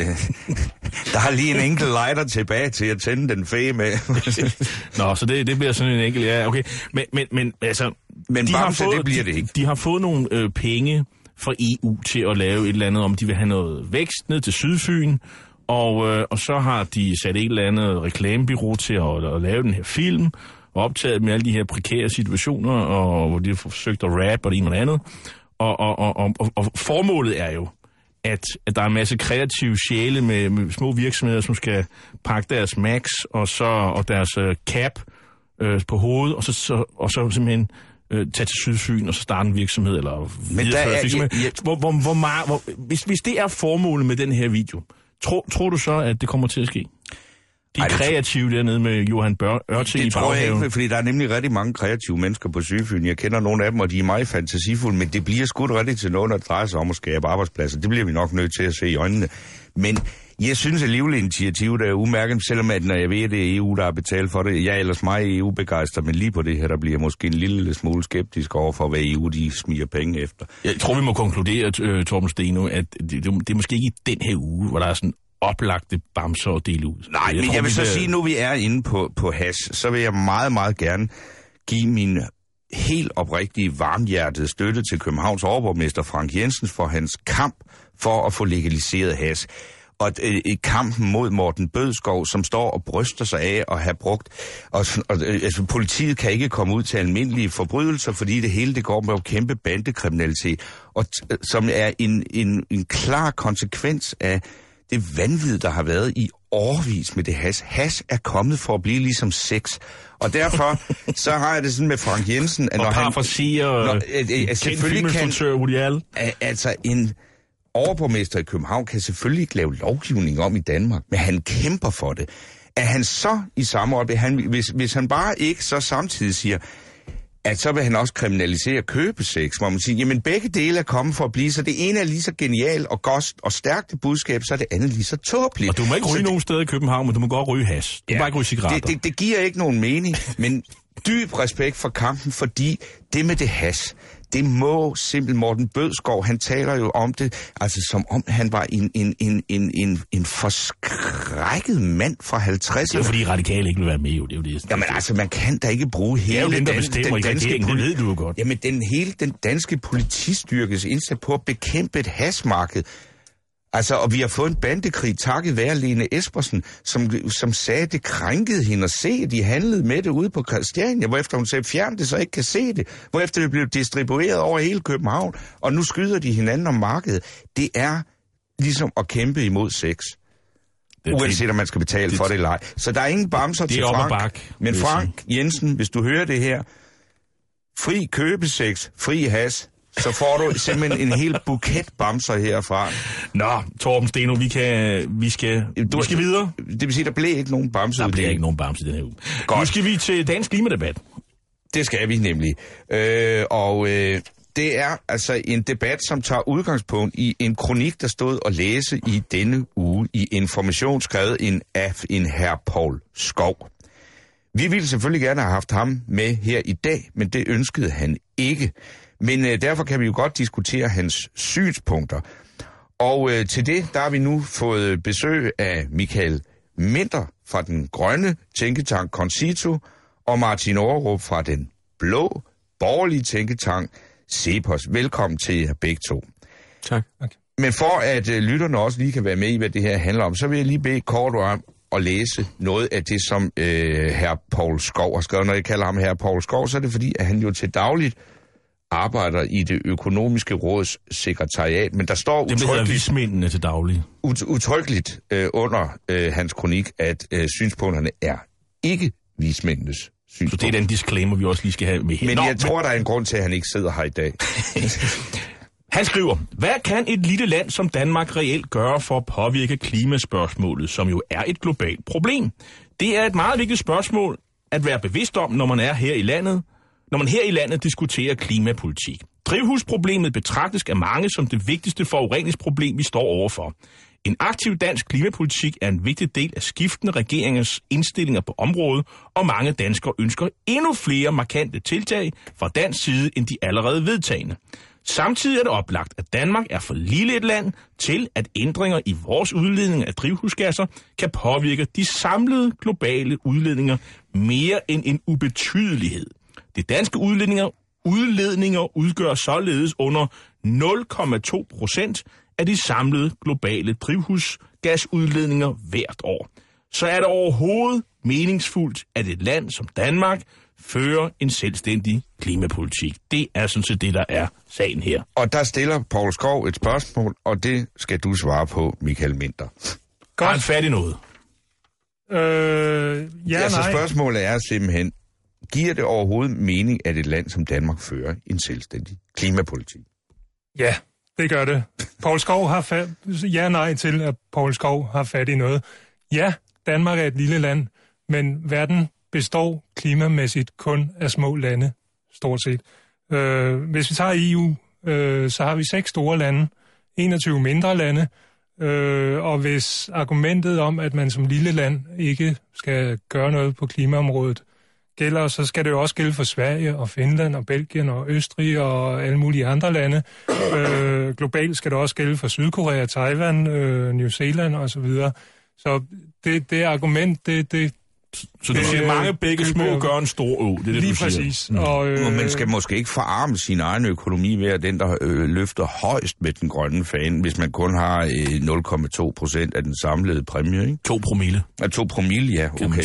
Der er lige en enkelt lighter tilbage til at tænde den fæge med. Nå, så det, det bliver sådan en enkelt, ja, okay. Men, men, men altså, Men de Bamse, har fået, det bliver det ikke. De, de har fået nogle øh, penge fra E U til at lave et eller andet, om de vil have noget vækst ned til Sydfyn, og, øh, og så har de sat et eller andet reklamebureau til at, at lave den her film, og optaget med alle de her prekære situationer, og hvor de har forsøgt at rappe og det ene og det andet. Og, og, og, og, og formålet er jo, at, at der er en masse kreative sjæle med, med små virksomheder, som skal pakke deres Max og, så, og deres uh, cap øh, på hovedet, og så, så, og så simpelthen øh, tage til Sydfyn og så starte en virksomhed, eller videreføre virksomhed. Ja, ja. Hvor, hvor, hvor meget, hvor, hvis, hvis det er formålet med den her video, tro, tror du så, at det kommer til at ske? De er kreative dernede med Johan Ørting i baghaven. Det tror jeg ikke, fordi der er nemlig rigtig mange kreative mennesker på Sydfyn. Jeg kender nogle af dem, og de er meget fantasifulde, men det bliver skudt rigtig til noget, når det drejer sig om at skabe arbejdspladser. Det bliver vi nok nødt til at se i øjnene. Men jeg synes alligevel, initiativet er udmærket, selvom at når jeg ved, at det er E U, der har betalt for det. Jeg er ellers meget E U-begejstret, men lige på det her, der bliver måske en lille smule skeptisk over for, hvad E U de smiger penge efter. Jeg tror, vi må konkludere, uh, Torben Steno, at det, det, det er måske ikke i den her uge, hvor der er sådan oplagte bamser at dele ud. Nej, jeg men tror, jeg vil så der... sige, nu vi er inde på, på hash, så vil jeg meget, meget gerne give min helt oprigtige, varmhjertede støtte til Københavns overborgmester Frank Jensen for hans kamp for at få legaliseret hash. Og et, et kampen mod Morten Bødskov, som står og bryster sig af at have brugt. Og, og altså, politiet kan ikke komme ud til almindelige forbrydelser, fordi det hele det går med at kæmpe bandekriminalitet, og t- som er en, en, en klar konsekvens af det vanvid, der har været i årevis med det hash. Hash er kommet for at blive ligesom sex. Og derfor, så har jeg det sådan med Frank Jensen, at når og han... Og selvfølgelig kan... Altså, en overborgmester i København kan selvfølgelig ikke lave lovgivning om i Danmark, men han kæmper for det. Er han så i samme øjeblik, han, hvis, hvis han bare ikke så samtidig siger, at så vil han også kriminalisere købesex, hvor man siger, jamen begge dele er kommet for at blive, så det ene er lige så genialt og godt og stærkt det budskab, så er det andet lige så tåbeligt. Og du må ikke ryge nogen steder i København, men du må godt ryge hash. Du ja, må bare ikke ryge cigaretter. Det, det, det giver ikke nogen mening, men dyb respekt for kampen, fordi det med det hash, det må simpelthen Morten Bødskov, han taler jo om det, altså som om han var en, en, en, en, en, en forskrækket mand fra halvtredserne. Det er jo fordi radikale ikke vil være med, jo. Det er jo det. Jamen altså, man kan da ikke bruge hele... Det er jo den, der den, bestemmer den danske i regeringen, det ved du jo godt. Jamen, den, hele den danske politistyrkes indsats på at bekæmpe et hashmarked. Altså, og vi har fået en bandekrig takket være Lene Espersen, som, som sagde, at det krænkede hende at se, at de handlede med det ude på Christiania, hvorefter hun sagde, fjern det, så ikke kan se det, hvorefter det blev distribueret over hele København, og nu skyder de hinanden om markedet. Det er ligesom at kæmpe imod sex. Det, uanset om man skal betale det, for det eller ej. Så der er ingen bamser til Frank. Bak, men Frank Jensen, hvis du hører det her, fri købesex, fri hash, så får du simpelthen en hel buket bamser herfra. Nå, Torben Steno, vi kan vi skal du, vi skal videre. Det vil sige, der bliver ikke nogen bamser. Der bliver ikke nogen bamser i den her uge. Godt. Nu skal vi til dagens klimadebat. Det skal vi nemlig. Øh, og øh, det er altså en debat, som tager udgangspunkt i en kronik, der stod at læse i denne uge i Information, skrevet en af en herr Poul Skov. Vi ville selvfølgelig gerne have haft ham med her i dag, men det ønskede han ikke. Men øh, derfor kan vi jo godt diskutere hans synspunkter. Og øh, til det, der har vi nu fået besøg af Michael Minter fra den grønne tænketank Concito, og Martin Aarup fra den blå, borgerlige tænketank Cepos. Velkommen til jer begge to. Tak. Okay. Men for at øh, lytterne også lige kan være med i, hvad det her handler om, så vil jeg lige bede kort om at læse noget af det, som øh, herr Poul Skov har skrevet. Når jeg kalder ham herr Poul Skov, så er det fordi, at han jo til dagligt arbejder i det økonomiske råds sekretariat, men der står udtrykkeligt, til daglig. Ut- udtrykkeligt øh, under øh, hans kronik, at øh, synspunkterne er ikke vismændenes synspunkter. Så det er den disclaimer, vi også lige skal have med her. Men Nå, jeg tror, der er en grund til, at han ikke sidder her i dag. Han skriver, hvad kan et lille land som Danmark reelt gøre for at påvirke klimaspørgsmålet, som jo er et globalt problem? Det er et meget vigtigt spørgsmål at være bevidst om, når man er her i landet, når man her i landet diskuterer klimapolitik. Drivhusproblemet betragtes af mange som det vigtigste forureningsproblem, vi står overfor. En aktiv dansk klimapolitik er en vigtig del af skiftende regeringers indstillinger på området, og mange danskere ønsker endnu flere markante tiltag fra dansk side end de allerede vedtagne. Samtidig er det oplagt, at Danmark er for lille et land til, at ændringer i vores udledning af drivhusgasser kan påvirke de samlede globale udledninger mere end en ubetydelighed. De danske udledninger udledninger udgør således under nul komma to procent af de samlede globale drivhusgasudledninger hvert år. Så er det overhovedet meningsfuldt, at et land som Danmark fører en selvstændig klimapolitik. Det er sådan set det, der er sagen her. Og der stiller Poul Skov et spørgsmål, og det skal du svare på, Michael Minter. Godt. Har han fat i noget? Øh, ja, ja, så nej. spørgsmålet er simpelthen, giver det overhovedet mening, at et land som Danmark fører en selvstændig klimapolitik? Ja, det gør det. Poul Skov har fat... Ja, nej til, at Poul Skov har fat i noget. Ja, Danmark er et lille land, men verden består klimamæssigt kun af små lande, stort set. Øh, hvis vi tager E U, øh, så har vi seks store lande, enogtyve mindre lande, øh, og hvis argumentet om, at man som lille land ikke skal gøre noget på klimaområdet gælder, så skal det jo også gælde for Sverige og Finland og Belgien og Østrig og alle mulige andre lande. Øh, globalt skal det også gælde for Sydkorea, Taiwan, øh, New Zealand osv. Så det, det argument, det... det så du siger, mange begge små gør en stor å, det er det, lige du siger? Lige præcis. Mm. Og, øh, man skal måske ikke forarme sin egen økonomi ved, at den, der øh, løfter højst med den grønne fane, hvis man kun har øh, nul komma to procent af den samlede præmie, ikke? To promille. Ja, to promille, ja, okay.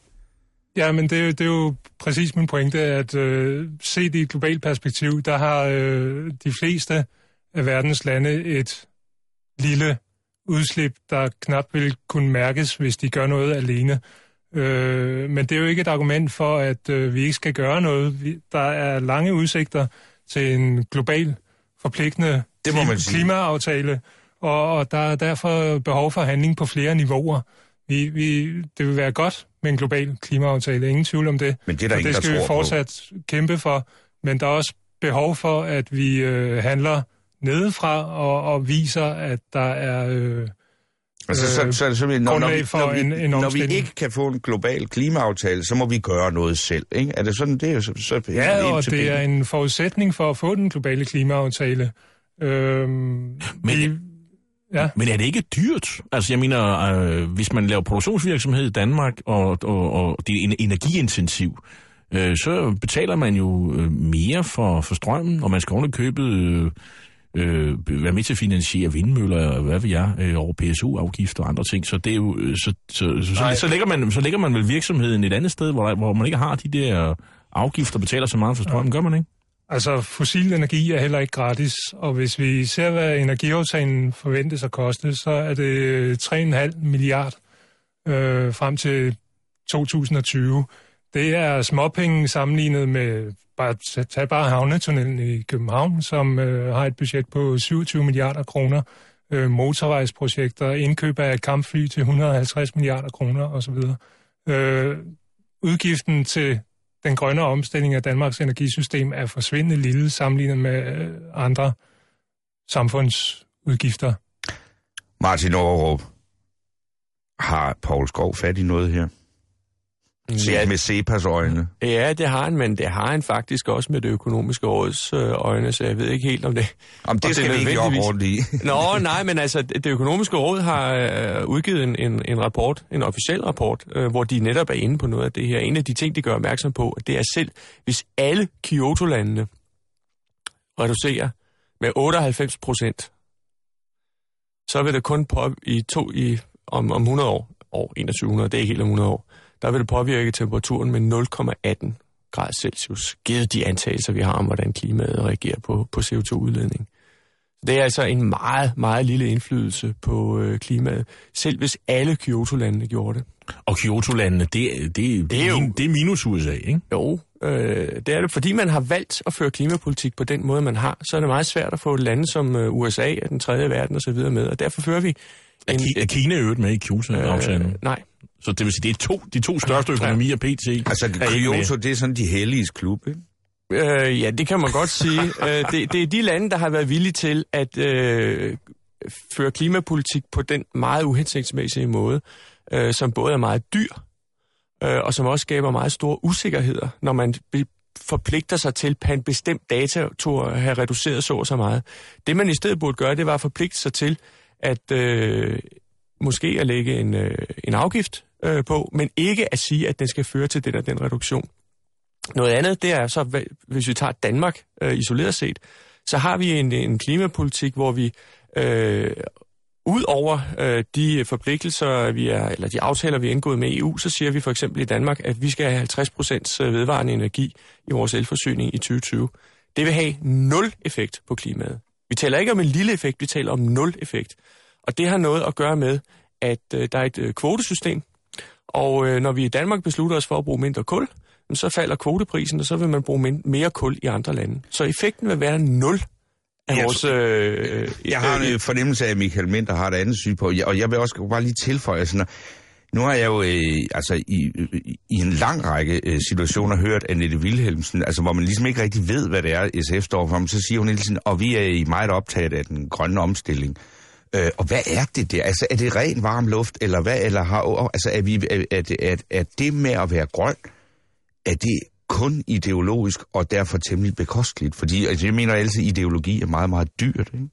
Ja, men det er, jo, det er jo præcis min pointe, at øh, set i et globalt perspektiv, der har øh, de fleste af verdens lande et lille udslip, der knap vil kunne mærkes, hvis de gør noget alene. Øh, men det er jo ikke et argument for, at øh, vi ikke skal gøre noget. Vi, der er lange udsigter til en global forpligtende det må man sige. Klimaaftale, og, og der er derfor behov for handling på flere niveauer. Vi, vi, det vil være godt med en global klimaaftale, ingen tvivl om det. Men det er der og ingen, det skal der vi fortsat på. Kæmpe for, men der er også behov for, at vi øh, handler nedefra og, og viser, at der er øh, altså, så, så, så, når, grundlag når vi, for når vi, en, en Når omstilling. vi ikke kan få en global klimaaftale, så må vi gøre noget selv, ikke? Er det sådan, det er så, så ja, og det ben. er en forudsætning for at få den globale klimaaftale. Øhm, men, vi, ja. men er det ikke dyrt? Altså, jeg mener, øh, hvis man laver produktionsvirksomhed i Danmark, og, og, og det er energiintensiv, øh, så betaler man jo øh, mere for, for strømmen, og man skal ordentligt købe... Øh, Øh, være med til at finansiere vindmøller og hvad ved jeg, øh, over P S U-afgifter og andre ting. Så det er jo så så så, så, så lægger man så lægger man vel virksomheden et andet sted, hvor, der, hvor man ikke har de der afgifter, betaler så meget for strømmen, gør man ikke? Altså fossil energi er heller ikke gratis, og hvis vi ser hvad energiaftalen forventes at koste, så er det tre komma fem milliard øh, frem til to tusind og tyve. Det er småpenge sammenlignet med bare tag bare havnetunnelen i København, som øh, har et budget på syvogtyve milliarder kroner, øh, motorvejsprojekter, indkøb af kampfly til et hundrede og halvtreds milliarder kroner osv. Øh, udgiften til den grønne omstilling af Danmarks energisystem er forsvindende lille sammenlignet med øh, andre samfundsudgifter. Martin Overrup, har Poul Skov fat i noget her? Set ja, med Cepas øjne. Ja, det har han, men det har han faktisk også med det økonomiske råds øh, øjne, så jeg ved ikke helt om det. Om det skal det vi ikke jobbe rundt i. Nå, nej, men altså, det økonomiske råd har øh, udgivet en, en, en rapport, en officiel rapport, øh, hvor de netop er inde på noget af det her. En af de ting, de gør opmærksom på, at det er selv, hvis alle Kyoto-landene reducerer med otteoghalvfems procent, så vil det kun på i to i om, om hundrede år, år enogtyve hundrede, det er ikke helt om hundrede år, der vil det påvirke temperaturen med nul komma atten grader Celsius, givet de antagelser, vi har om, hvordan klimaet reagerer på, på C O to udledning. Det er altså en meget, meget lille indflydelse på øh, klimaet, selv hvis alle Kyoto-landene gjorde det. Og Kyoto-landene, det, det, det, det, er, jo, det er minus U S A, ikke? Jo, øh, det er det. Fordi man har valgt at føre klimapolitik på den måde, man har, så er det meget svært at få lande som øh, U S A, den tredje verden osv. med, og derfor fører vi... En, er, er Kina øget med i Kyoto-aftalen? Øh, nej. Så det vil sige, det er to, de to største økonomier P T. Altså, Kyoto, det er sådan de helliges klub, ikke? Øh, ja, det kan man godt sige. øh, det, det er de lande, der har været villige til at øh, føre klimapolitik på den meget uhensigtsmæssige måde, øh, som både er meget dyr, øh, og som også skaber meget store usikkerheder, når man forpligter sig til på en bestemt dato at have reduceret så og så meget. Det, man i stedet burde gøre, det var at forpligte sig til at øh, måske at lægge en, øh, en afgift øh, på, men ikke at sige, at den skal føre til den og den reduktion. Noget andet, det er så, hvis vi tager Danmark øh, isoleret set, så har vi en, en klimapolitik, hvor vi øh, ud over øh, de forpligtelser, vi er, eller de aftaler, vi er indgået med E U, så siger vi for eksempel i Danmark, at vi skal have halvtreds procent vedvarende energi i vores elforsyning i tyve tyve. Det vil have nul effekt på klimaet. Vi taler ikke om en lille effekt, vi taler om nul effekt. Og det har noget at gøre med, at øh, der er et øh, kvotesystem, og øh, når vi i Danmark beslutter os for at bruge mindre kul, så falder kvoteprisen, og så vil man bruge mere kul i andre lande. Så effekten vil være nul af jeg, vores... Øh, jeg har en fornemmelse af, at Michael Minter har et andet syn på, og jeg vil også bare lige tilføje, sådan, nu har jeg jo øh, altså i, i en lang række øh, situationer hørt Annette Wilhelmsen, altså hvor man ligesom ikke rigtig ved, hvad det er, S F står for, men så siger hun hele tiden, og vi er i meget optaget af den grønne omstilling. Øh, og hvad er det der? Altså er det ren varm luft, eller hvad? Eller har, altså er, vi, er, er, er, er det med at være grøn, er det kun ideologisk og derfor temmelig bekosteligt? Fordi altså, jeg mener altid, at ideologi er meget, meget dyrt. Ikke?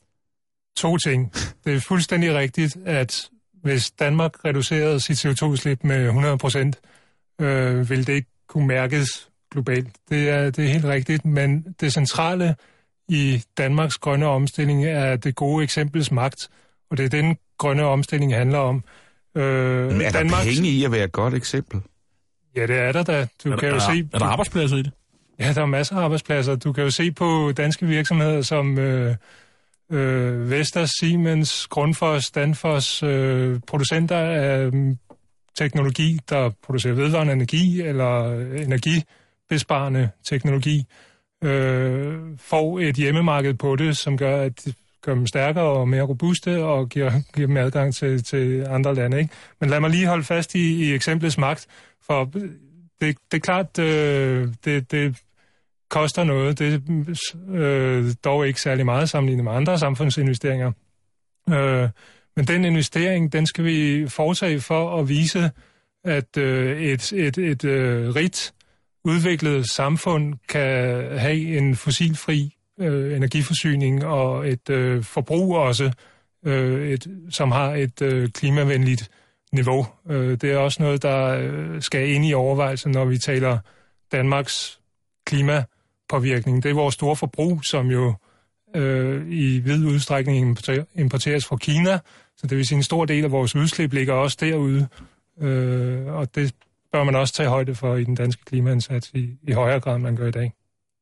To ting. Det er fuldstændig rigtigt, at hvis Danmark reducerede sit C O to udslip med hundrede procent, øh, vil det ikke kunne mærkes globalt. Det er, det er helt rigtigt, men det centrale i Danmarks grønne omstilling er det gode eksempels magt, og det er den grønne omstilling handler om. Øh, men er der Danmarks... penge i at være et godt eksempel? Ja, det er der da. Du er, kan der, jo er, se... er der arbejdspladser i det? Ja, der er masser af arbejdspladser. Du kan jo se på danske virksomheder som øh, øh, Vestas, Siemens, Grundfos, Danfoss, øh, producenter af øh, teknologi, der producerer vedvarende energi eller energibesparende teknologi, øh, får et hjemmemarked på det, som gør, at det gør dem stærkere og mere robuste og giver, giver dem adgang til, til andre lande. Ikke? Men lad mig lige holde fast i, i eksemplets magt, for det, det er klart, øh, det, det koster noget. Det er øh, dog ikke særlig meget sammenlignet med andre samfundsinvesteringer. Øh, men den investering, den skal vi foretage for at vise, at øh, et, et, et øh, rigt udviklet samfund kan have en fossilfri øh, energiforsyning og et øh, forbrug også, øh, et, som har et øh, klimavenligt niveau. Øh, det er også noget, der øh, skal ind i overvejelsen, når vi taler Danmarks klimapåvirkning. Det er vores store forbrug, som jo øh, i vid udstrækning importeres fra Kina, så det vil sige, en stor del af vores udslip ligger også derude, øh, og det bør man også tage højde for i den danske klimaindsats i, i højere grad, end man gør i dag.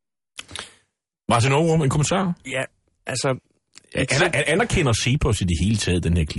Martin Aarum, en kommentar? Ja, altså... Aner, anerkender Cepos i det hele taget den her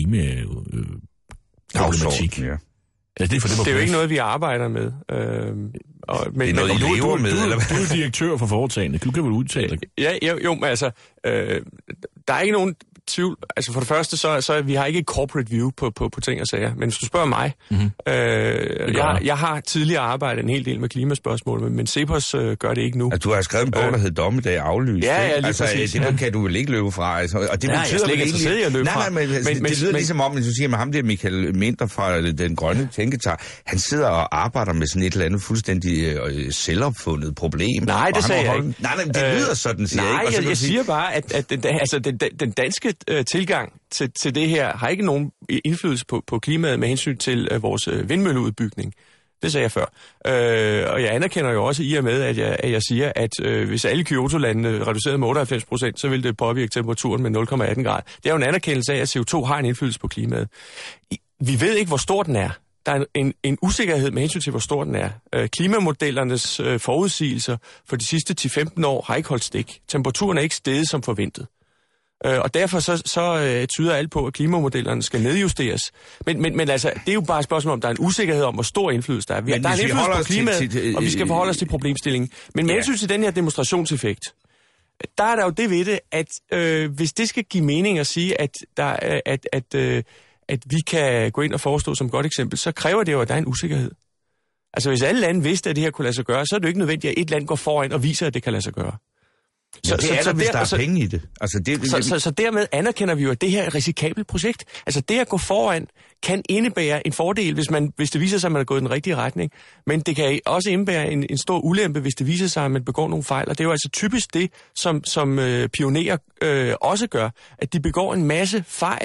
klimaproblematik? Øh, ja. Altså, det, er for det, det er jo ikke noget, vi arbejder med. Øhm, og, men, det er noget, men, I lever du, med, du, eller hvad? Du er direktør for foretagendet. Du kan vel udtale? Ja, jo, jo men altså, øh, der er ikke nogen tvivl. Altså for det første, så, så vi har ikke et corporate view på, på, på ting og sager. Men hvis du spørger mig, mm-hmm. øh, jeg, jeg har tidligere arbejdet en hel del med klimaspørgsmål, men, men Cepos øh, gør det ikke nu. Altså, du har skrevet en bog, der hedder Dommedag aflyst. Ja, ja, lige altså, præcis. Det ja. kan du vel ikke løbe fra. Altså, og det nej, betyder jeg er ikke interesseret i at løbe nej, fra. Nej, men, men det lyder men, ligesom om, hvis du siger med ham der, Michael Minter fra Den Grønne Tænketank, han sidder og arbejder med sådan et eller andet fuldstændig øh, selvopfundet problem. Nej, det sagde jeg holde... ikke. Nej, nej, det lyder sådan, siger nej, jeg ikke. Nej, jeg, jeg siger bare, at, at den, altså, den, den danske øh, tilgang til, til det her har ikke nogen indflydelse på, på klimaet med hensyn til øh, vores øh, vindmølleudbygning. Det sagde jeg før. Øh, og jeg anerkender jo også i og med, at jeg, at jeg siger, at øh, hvis alle Kyoto-landene reducerede med otteoghalvfems procent, så ville det påvirke temperaturen med nul komma atten grader. Det er jo en anerkendelse af, at C O to har en indflydelse på klimaet. Vi ved ikke, hvor stor den er. Der er en, en usikkerhed med hensyn til, hvor stor den er. Øh, klimamodellernes øh, forudsigelser for de sidste ti til femten år har ikke holdt stik. Temperaturen er ikke steget som forventet. Øh, og derfor så, så øh, tyder alt på, at klimamodellerne skal nedjusteres. Men, men, men altså, det er jo bare et spørgsmål om, der er en usikkerhed om, hvor stor indflydelse der er. Vi, der er en indflydelse på klimaet, til, til, øh, og vi skal forholde os til problemstillingen. Men med hensyn ja. til den her demonstrationseffekt, der er der jo det ved det, at øh, hvis det skal give mening at sige, at, der, øh, at, at, øh, at vi kan gå ind og forestå som et godt eksempel, så kræver det jo, at der er en usikkerhed. Altså hvis alle lande vidste, at det her kunne lade sig gøre, så er det jo ikke nødvendigt, at et land går foran og viser, at det kan lade sig gøre. Så, ja, det så, er så, der, hvis der, der er så, penge i det. Altså, det, det, så, så, så dermed anerkender vi jo, at det her er et risikabelt projekt. Altså det at gå foran kan indebære en fordel, hvis, man, hvis det viser sig, at man er gået i den rigtige retning. Men det kan også indebære en, en stor ulempe, hvis det viser sig, at man begår nogle fejl. Og det er jo altså typisk det, som, som øh, pionerer øh, også gør. At de begår en masse fejl,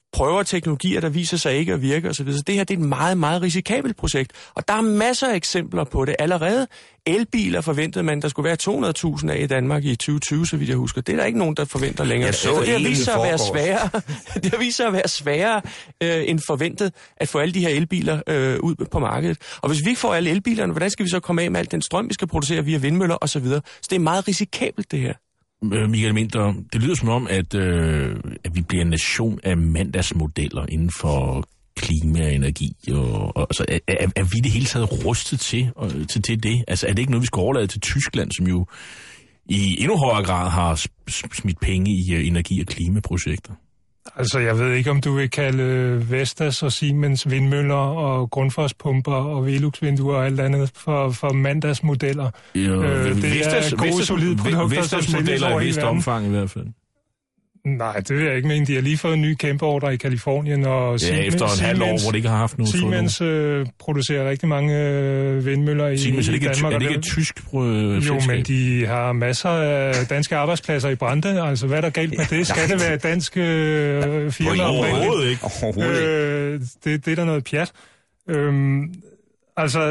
prøver teknologier, der viser sig ikke at virke osv. Så det her det er et meget, meget risikabelt projekt. Og der er masser af eksempler på det allerede. Elbiler forventede man, der skulle være to hundrede tusind af i Danmark i tyve tyve, så vidt jeg husker. Det er der ikke nogen, der forventer længere. Jeg så det har elen vist sig at være foregårs. sværere, det har vist sig at være sværere øh, end forventet at få alle de her elbiler øh, ud på markedet. Og hvis vi ikke får alle elbilerne, hvordan skal vi så komme af med alt den strøm, vi skal producere via vindmøller osv.? Så, så det er meget risikabelt, det her. Michael Minter, det lyder som om, at, øh, at vi bliver en nation af mandagsmodeller inden for klima og energi. Og, og, altså, er, er, er vi det hele taget rustet til, og, til, til det? Altså, er det ikke noget, vi skal overlade til Tyskland, som jo i endnu højere grad har smidt penge i uh, energi- og klimaprojekter? Altså, jeg ved ikke, om du vil kalde Vestas og Siemens vindmøller og grundforspumper og Velux-vinduer og alt andet for, for mandagsmodeller. Jo, øh, det Vestas, er gode, Vestas, solide produkter, som sælges over i hele vist verden. omfang i hvert fald. Nej, det vil jeg ikke mene. De har lige fået en ny kæmpe ordre i Kalifornien, og ja, Siemens, efter en halv år, hvor de ikke har haft noget. Siemens øh, producerer rigtig mange øh, vindmøller i, Siemens, er det i ikke, Danmark. er det ikke et tysk øh, Jo, men de har masser af danske arbejdspladser i Brande. Altså, hvad er der galt med det? Skal det være et dansk øh, firma? Overhovedet ikke. Overhovedet øh, ikke. Det, det er der noget pjat. Øhm, altså,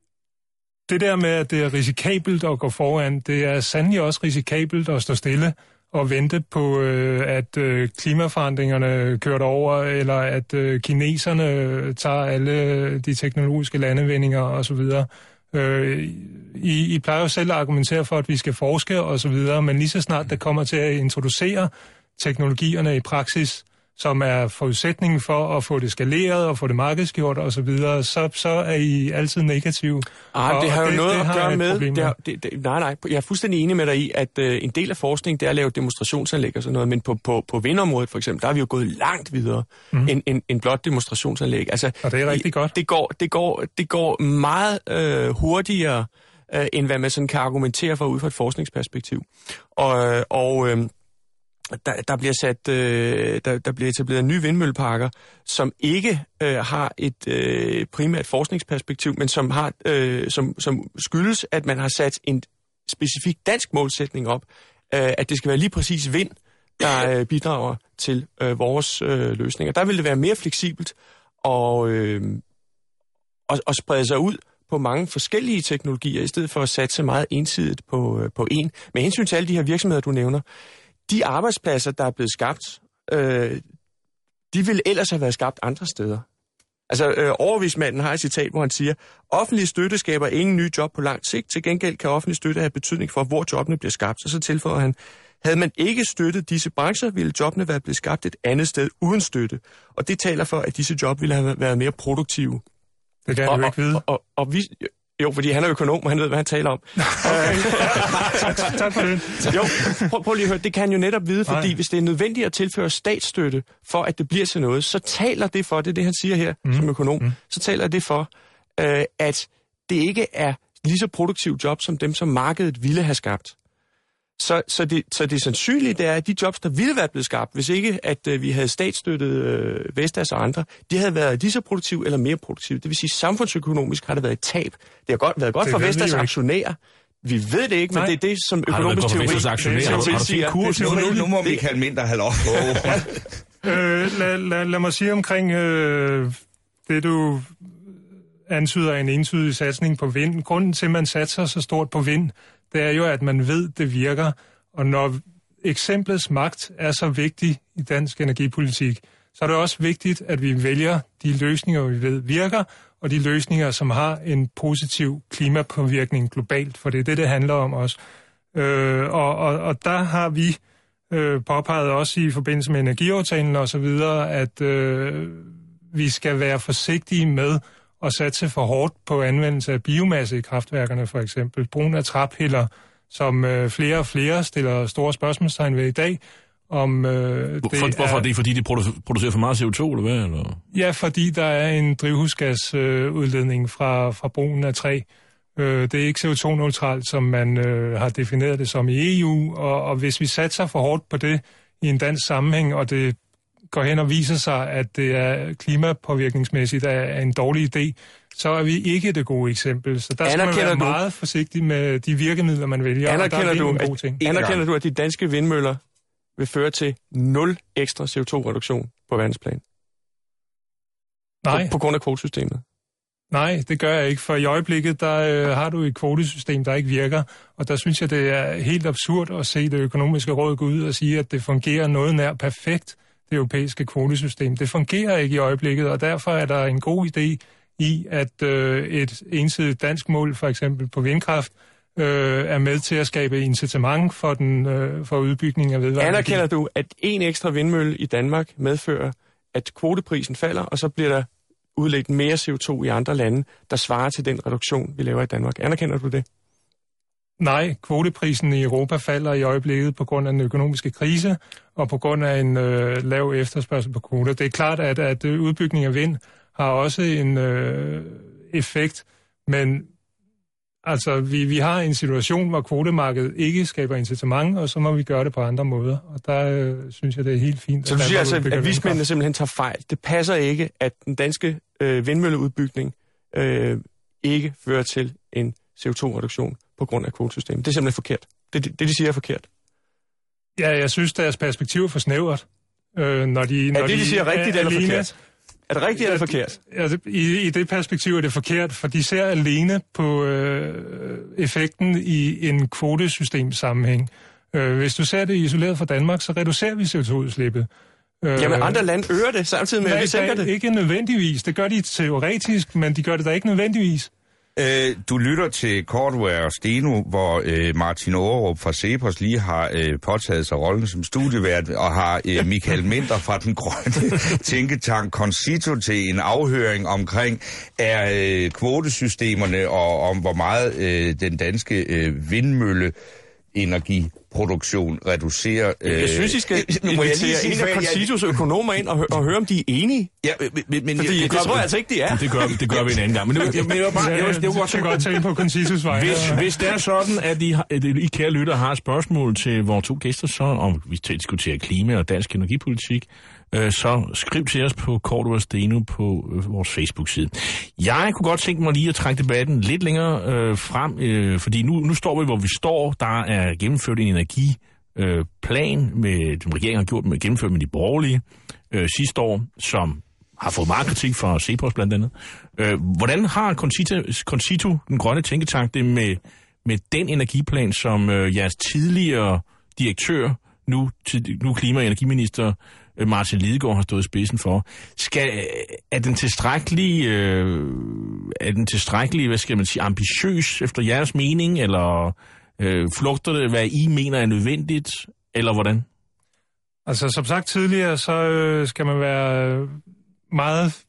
det der med, at det er risikabelt at gå foran, det er sandelig også risikabelt at stå stille og vente på, øh, at øh, klimaforandringerne kører over, eller at øh, kineserne tager alle de teknologiske landevindinger osv. Øh, I, I plejer jo selv at argumentere for, at vi skal forske osv., men lige så snart det kommer til at introducere teknologierne i praksis, som er forudsætningen for at få det skaleret og få det markedsgjort og så videre, så, så er I altid negative. Ah, det har jo det, noget det at har gøre med... med. Det har, det, det, nej, nej, jeg er fuldstændig enig med dig i, at øh, en del af forskningen, det er at lave demonstrationsanlæg og sådan noget, men på, på, på vindområdet for eksempel, der er vi jo gået langt videre mm. end, end, end blot demonstrationsanlæg. Altså, og det er rigtig i, godt. Det går, det går, det går meget øh, hurtigere, øh, end hvad man sådan kan argumentere for ud fra et forskningsperspektiv. Og... og øh, Der, der bliver sat, øh, der, der bliver etableret nye vindmølleparker, som ikke øh, har et øh, primært forskningsperspektiv, men som har, øh, som, som skyldes, at man har sat en specifik dansk målsætning op, øh, at det skal være lige præcis vind, der øh, bidrager til øh, vores øh, løsninger. Der vil det være mere fleksibelt og, øh, og, og sprede sig ud på mange forskellige teknologier, i stedet for at satse meget ensidigt på, øh, på en. Med hensyn til alle de her virksomheder, du nævner, de arbejdspladser, der er blevet skabt, øh, de ville ellers have været skabt andre steder. Altså, øh, overvismanden har et citat, hvor han siger, offentlig støtte skaber ingen nye job på lang sigt. Til gengæld kan offentlig støtte have betydning for, hvor jobbene bliver skabt. Og så tilføjer han, havde man ikke støttet disse brancher, ville jobbene være blevet skabt et andet sted uden støtte. Og det taler for, at disse job ville have været mere produktive. Det kan jeg jo ikke vide. Og, og, og vi... Jo, fordi han er økonom, og han ved, hvad han taler om. Okay. tak, tak for det. Jo, prøv, prøv lige at høre, det kan han jo netop vide, fordi Nej. hvis det er nødvendigt at tilføre statsstøtte, for at det bliver til noget, så taler det for, det er det, han siger her mm. som økonom, mm. så taler det for, øh, at det ikke er lige så produktivt job, som dem, som markedet ville have skabt. Så, så, det, så det sandsynlige det er, at de jobs, der ville være blevet skabt, hvis ikke at øh, vi havde statsstøttet øh, Vestas og andre, de havde været lige så produktive eller mere produktive. Det vil sige, samfundsøkonomisk har det været et tab. Det har godt, været godt det for Vestas aktionærer. Vi ved det ikke, men Nej. det er det, som økonomisk teori... Nu, nu, nu må Michael Minter have lov. øh, lad, lad, lad mig sige omkring øh, det, du antyder en entydig satsning på vind. Grunden til, at man satser så stort på vind, det er jo, at man ved, det virker. Og når eksemplets magt er så vigtig i dansk energipolitik, så er det også vigtigt, at vi vælger de løsninger, vi ved virker, og de løsninger, som har en positiv klimapåvirkning globalt, for det er det, det handler om også. Øh, og, og, og der har vi øh, påpeget også i forbindelse med energiaftalen og så videre, at øh, vi skal være forsigtige med at satse for hårdt på anvendelse af biomasse i kraftværkerne, for eksempel. Brugen af træpiller, som øh, flere og flere stiller store spørgsmålstegn ved i dag. Om, øh, Hvorfor det er, det? Fordi de producerer for meget C O to, eller hvad? Eller? Ja, fordi der er en drivhusgasudledning øh, fra, fra brugen af træ. Øh, det er ikke C O to neutralt, som man øh, har defineret det som i E U, og, og hvis vi satser for hårdt på det i en dansk sammenhæng, og det går hen og viser sig, at det er klimapåvirkningsmæssigt er en dårlig idé, så er vi ikke det gode eksempel. Så der skal man være du, meget forsigtig med de virkemidler, man vælger, og der er du, gode ting. Anerkender du, at de danske vindmøller vil føre til nul ekstra C O to reduktion på verdensplan? Nej. På, på grund af kvotesystemet? Nej, det gør jeg ikke, for i øjeblikket, der øh, har du et kvotesystem, der ikke virker, og der synes jeg, det er helt absurd at se det økonomiske råd gå ud og sige, at det fungerer noget nær perfekt, det europæiske kvotesystem. Det fungerer ikke i øjeblikket, og derfor er der en god idé i, at øh, et ensidigt dansk mål, for eksempel på vindkraft, øh, er med til at skabe incitament for, den, øh, for udbygning af vedvarende. Anerkender du, at en ekstra vindmølle i Danmark medfører, at kvoteprisen falder, og så bliver der udledt mere C O to i andre lande, der svarer til den reduktion, vi laver i Danmark? Anerkender du det? Nej, kvoteprisen i Europa falder i øjeblikket på grund af den økonomiske krise og på grund af en øh, lav efterspørgsel på kvoter. Det er klart, at, at udbygning af vind har også en øh, effekt, men altså, vi, vi har en situation, hvor kvotemarkedet ikke skaber incitament, og så må vi gøre det på andre måder. Og der øh, synes jeg, det er helt fint. Så du siger altså, at vismændene simpelthen tager fejl. Det passer ikke, at den danske øh, vindmølleudbygning øh, ikke fører til en C O to reduktion på grund af kvotesystemet. Det er simpelthen forkert. Det, det, det de siger, er forkert. Ja, jeg synes, deres perspektiv er for snævert. Øh, når de, er når det, de, de siger, rigtigt er, eller alene, forkert? Er det rigtigt eller forkert? Altså, i, I det perspektiv er det forkert, for de ser alene på øh, effekten i en kvotesystemsammenhæng. Øh, hvis du ser det isoleret fra Danmark, så reducerer vi C O to udslippet. Øh, Jamen, andre lande øger det samtidig med, at vi sænker det. Ikke nødvendigvis. Det gør de teoretisk, men de gør det da ikke nødvendigvis. Øh, du lytter til Cordua og Steno, hvor øh, Martin Aarup fra CEPOS lige har øh, påtaget sig rollen som studievært, og har øh, Michael Minter fra den grønne tænketank Concito til en afhøring omkring er øh, kvotesystemerne og om hvor meget øh, den danske øh, vindmølle energiproduktion reducerer. Øh, jeg synes, I skal invitere en af Concitos økonomer ind og, hø- og høre, om de er enige. Ja, men, men Fordi det, det tror jeg altså ikke, de er. Det gør, det gør vi en anden gang. Men det, jeg, jeg, jeg, bare, jeg, jeg, jeg, jeg skal godt tage på Concitos vej. Hvis, hvis det er sådan, at I, at I kære lytter har spørgsmål til vores to gæster, så om vi diskuterer klima og dansk energipolitik, øh, så skriv til os på Cordua og Steno på øh, vores Facebook-side. Jeg kunne godt tænke mig lige at trække debatten lidt længere øh, frem, øh, fordi nu, nu står vi, hvor vi står. Der er gennemført en energiplan, øh, med, som regeringen har gjort med, gennemført med de borgerlige øh, sidste år, som har fået meget kritik fra CEPOS blandt andet. Øh, hvordan har Concito, Concito, den grønne tænketank, det med, med den energiplan, som øh, jeres tidligere direktør, nu, nu klima- og energiminister øh, Martin Lidegaard har stået i spidsen for? Skal, er den tilstrækkelig, øh, er den tilstrækkelig, hvad skal man sige, ambitiøs efter jeres mening, eller øh, flugter det, hvad I mener er nødvendigt, eller hvordan? Altså, som sagt tidligere, så øh, skal man være meget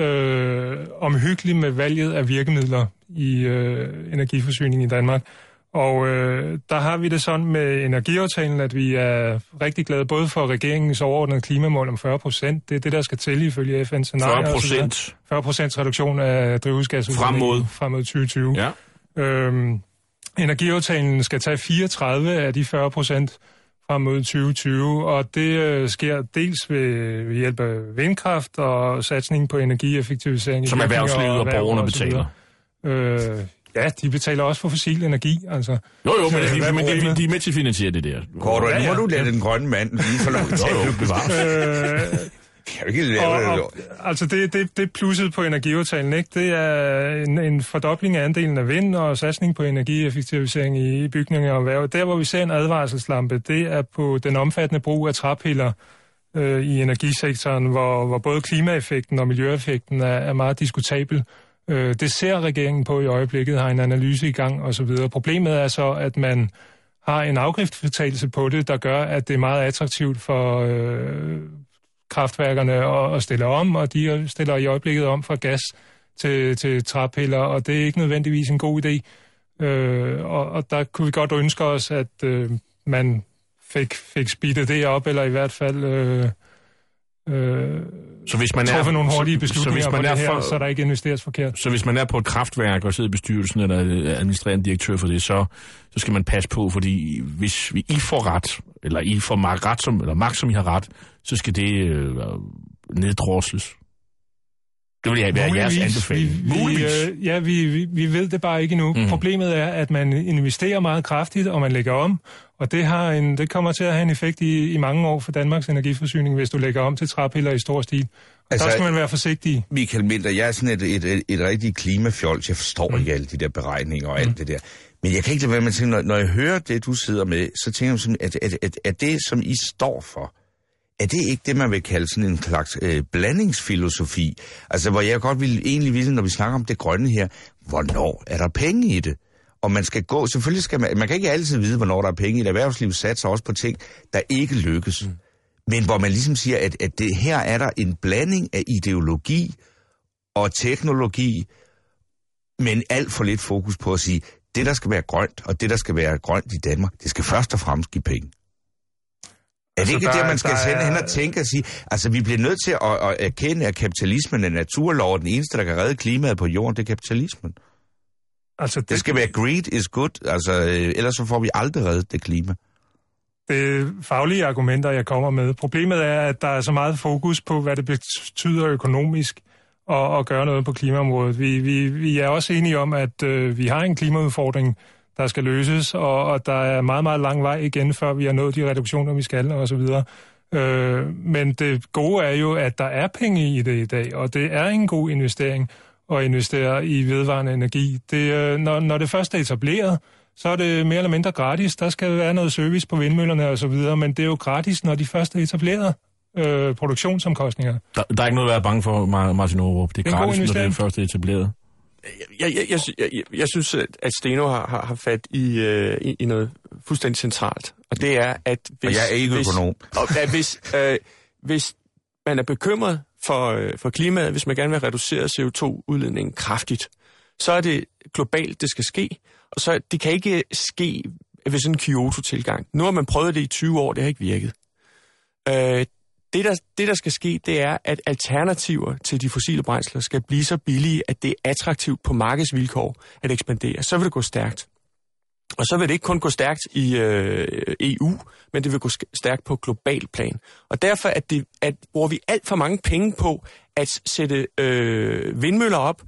øh, omhyggelig med valget af virkemidler i øh, energiforsyning i Danmark. Og øh, der har vi det sådan med energiaftalen, at vi er rigtig glade både for regeringens overordnede klimamål om fyrre procent. Det er det, der skal til ifølge F N's scenarie. fyrre procent? fyrre procent reduktion af drivhusgasudledning frem mod, frem mod tyve tyve. Ja. Øhm, energiaftalen skal tage fireogtredive af de fyrre procent frem mod tyve tyve, og det øh, sker dels ved, ved hjælp af vindkraft og satsning på energieffektivisering. Som erhvervslivet og, og borgerne betaler. Øh, ja, de betaler også for fossil energi, altså. Jo, jo, men, de, men de, de er med til at finansiere det der. Kort, ja, nu må ja, du lade ja. den grønne mand lige for lov til at bevare. Kan du ikke lave og, det? Og, altså, det, det, det plusset på energiaftalen, ikke? Det er en, en fordobling af andelen af vind og satsning på energieffektivisering i, i bygninger og erhverv. Der, hvor vi ser en advarselslampe, det er på den omfattende brug af træpiller øh, i energisektoren, hvor, hvor både klimaeffekten og miljøeffekten er, er meget diskutabel. Øh, det ser regeringen på i øjeblikket, har en analyse i gang osv. Problemet er så, at man har en afgiftsfritagelse på det, der gør, at det er meget attraktivt for øh, kraftværkerne at, at stille om, og de stiller i øjeblikket om fra gas til, til træpiller, og det er ikke nødvendigvis en god idé. Øh, og, og der kunne vi godt ønske os, at øh, man fik, fik speedet det op, eller i hvert fald øh, øh, så hvis man truffet er, nogle hurtige så, beslutninger så hvis man på er det her, for, så der ikke investeres forkert. Så hvis man er på et kraftværk og sidder i bestyrelsen eller administrerende direktør for det, så, så skal man passe på, fordi hvis vi, I får ret, eller I får magt, ret som, eller magt, som I har ret, så skal det øh, neddrosles. Det vil være jeres anbefaling. Vi, vi, øh, ja, vi, vi, vi ved det bare ikke endnu. Mm. Problemet er, at man investerer meget kraftigt, og man lægger om, og det, har en, det kommer til at have en effekt i, i mange år for Danmarks energiforsyning, hvis du lægger om til træpiller i stor stil. Altså, der skal man være forsigtig. Michael Minter, jeg er sådan et, et, et, et rigtigt klimafjols. Jeg forstår mm. ikke alle de der beregninger og alt mm. det der. Men jeg kan ikke lade være med at tænke, når, når jeg hører det, du sidder med, så tænker jeg sådan, at, at, at, at det, som I står for, er det ikke det, man vil kalde sådan en slags øh, blandingsfilosofi? Altså, hvor jeg godt vil egentlig vide, når vi snakker om det grønne her, hvornår er der penge i det? Og man skal gå, selvfølgelig skal man, man kan ikke altid vide, hvornår der er penge i det. Erhvervslivet satser også på ting, der ikke lykkes. Mm. Men hvor man ligesom siger, at, at det, her er der en blanding af ideologi og teknologi, men alt for lidt fokus på at sige, det der skal være grønt, og det der skal være grønt i Danmark, det skal først og fremmest give penge. Er det altså, ikke det, man skal sende hen og tænke og sige, altså vi bliver nødt til at, at erkende, at kapitalismen er naturlov, og den eneste, der kan redde klimaet på jorden, det er kapitalismen. Altså, det, det skal være greed is good, altså øh, ellers så får vi aldrig reddet det klima. Det er faglige argumenter, jeg kommer med. Problemet er, at der er så meget fokus på, hvad det betyder økonomisk at, at gøre noget på klimaområdet. Vi, vi, vi er også enige om, at øh, vi har en klimaudfordring, der skal løses, og, og der er meget, meget lang vej igen, før vi har nået de reduktioner, vi skal, og så videre. Øh, men det gode er jo, at der er penge i det i dag, og det er en god investering at investere i vedvarende energi. Det, øh, når, når det først er etableret, så er det mere eller mindre gratis. Der skal være noget service på vindmøllerne og så videre, men det er jo gratis, når de først er etableret. Øh, produktionsomkostninger. Der, der er ikke noget at være bange for, Martin Aarup. Det er gratis, når det er først er etableret. Jeg, jeg, jeg, jeg, jeg synes, at Steno har, har, har fat i, øh, i, i noget fuldstændig centralt. Og det er, at hvis... Og jeg er ikke økonom. Hvis, at hvis, øh, hvis man er bekymret for, øh, for klimaet, hvis man gerne vil reducere C O to udledningen kraftigt, så er det globalt, det skal ske. Og så det kan ikke ske ved sådan en Kyoto-tilgang. Nu har man prøvet det i tyve år, det har ikke virket. Øh, Det der, det, der skal ske, det er, at alternativer til de fossile brændsler skal blive så billige, at det er attraktivt på markedsvilkår at ekspandere. Så vil det gå stærkt. Og så vil det ikke kun gå stærkt i øh, E U, men det vil gå stærkt på global plan. Og derfor at det, at bruger vi alt for mange penge på at sætte øh, vindmøller op,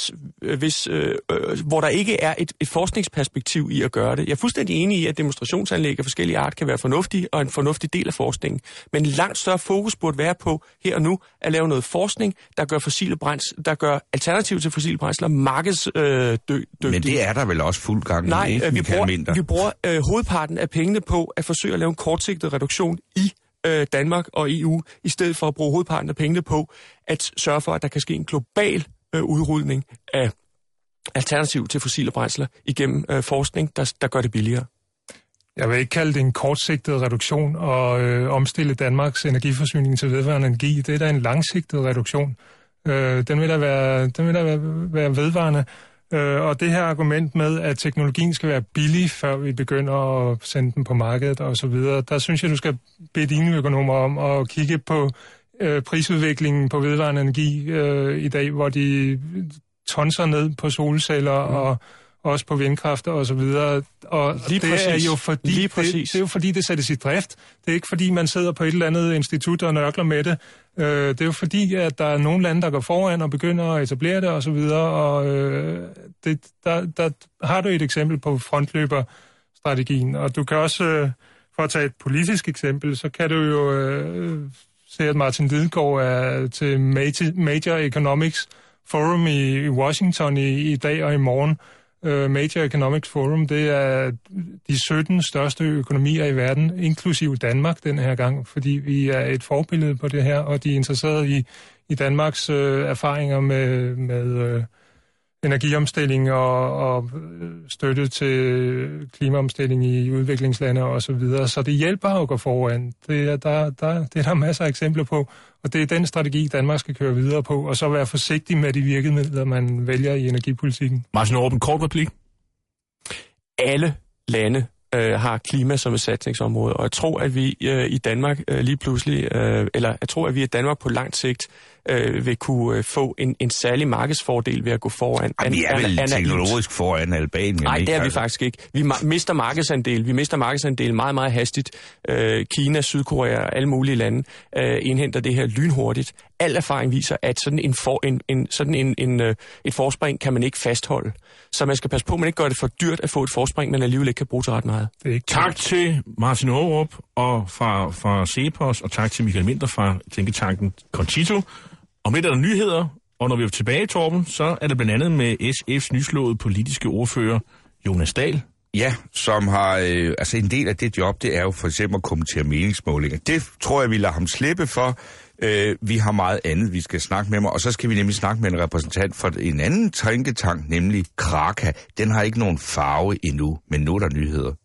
hvis, øh, øh, hvor der ikke er et, et forskningsperspektiv i at gøre det. Jeg er fuldstændig enig i, at demonstrationsanlæg af forskellige art kan være fornuftige og en fornuftig del af forskningen. Men langt større fokus burde være på her og nu at lave noget forskning, der gør fossile brændsler, der gør alternativ til fossile brændsler markedsdygtige. Øh, Men det er der vel også fuld gang i, Nej, ikke? vi bruger, vi bruger øh, hovedparten af pengene på at forsøge at lave en kortsigtet reduktion i øh, Danmark og E U, i stedet for at bruge hovedparten af pengene på at sørge for, at der kan ske en global udrulning af alternativ til fossile brændsler igennem øh, forskning, der, der gør det billigere. Jeg vil ikke kalde det en kortsigtet reduktion og øh, omstille Danmarks energiforsyning til vedvarende energi. Det er da en langsigtet reduktion. Øh, den vil da være, den vil da være, være vedvarende. Øh, og det her argument med, at teknologien skal være billig, før vi begynder at sende den på markedet og så videre, der synes jeg, du skal bede dine økonomer om at kigge på Øh, prisudviklingen på vedvarende energi øh, i dag, hvor de tonser ned på solceller mm. og også på vindkraft og så videre. Og lige det præcis. er jo fordi lige det, det er jo fordi det sættes i drift. Det er ikke fordi man sidder på et eller andet institut og nørkler med det. Øh, det er jo fordi at der er nogle lande der går foran og begynder at etablere det og så videre. Og øh, det, der, der har du et eksempel på frontløberstrategien. Og du kan også øh, for at tage et politisk eksempel, så kan du jo øh, se, at Martin Lidegaard er til Major Economics Forum i Washington i, i dag og i morgen. Uh, Major Economics Forum, det er de sytten største økonomier i verden, inklusive Danmark den her gang, fordi vi er et forbillede på det her, og de er interesseret i, i Danmarks uh, erfaringer med, med uh, energiomstilling og, og støtte til klimaomstilling i udviklingslande og så videre. Så det hjælper at gå foran. Det er der, der, det er der masser af eksempler på, og det er den strategi, Danmark skal køre videre på, og så være forsigtig med de virkemidler, man vælger i energipolitikken. Martin Aarup, en kort replik. Alle lande øh, har klima som et satsningsområde, og jeg tror, at vi øh, i Danmark øh, lige pludselig, øh, eller jeg tror, at vi i Danmark på langt sigt øh, vil kunne øh, få en, en særlig markedsfordel ved at gå foran. An, vi er vel an, teknologisk foran Albanien. Nej, det er altså. vi faktisk ikke. Vi ma- mister markedsandel. Vi mister markedsandel meget, meget hastigt. Øh, Kina, Sydkorea og alle mulige lande øh, indhenter det her lynhurtigt. Al erfaring viser, at sådan en, for, en, en, sådan en, en, øh, et forspring kan man ikke fastholde. Så man skal passe på, at man ikke gør det for dyrt at få et forspring, men alligevel ikke kan bruge til ret meget. Det er ikke tak til Martin Aarup og fra, fra Cepos, og tak til Michael Minter fra Tænketanken Concito. Om lidt er der nyheder, og når vi er tilbage, Torben, så er det blandt andet med S F's nyslåede politiske ordfører, Jonas Dahl. Ja, som har, øh, altså en del af det job, det er jo for eksempel at kommentere meningsmålinger. Det tror jeg, vi lader ham slippe for. Øh, vi har meget andet, vi skal snakke med mig, og så skal vi nemlig snakke med en repræsentant for en anden tænketank, nemlig Kraka. Den har ikke nogen farve endnu, men nu er der nyheder.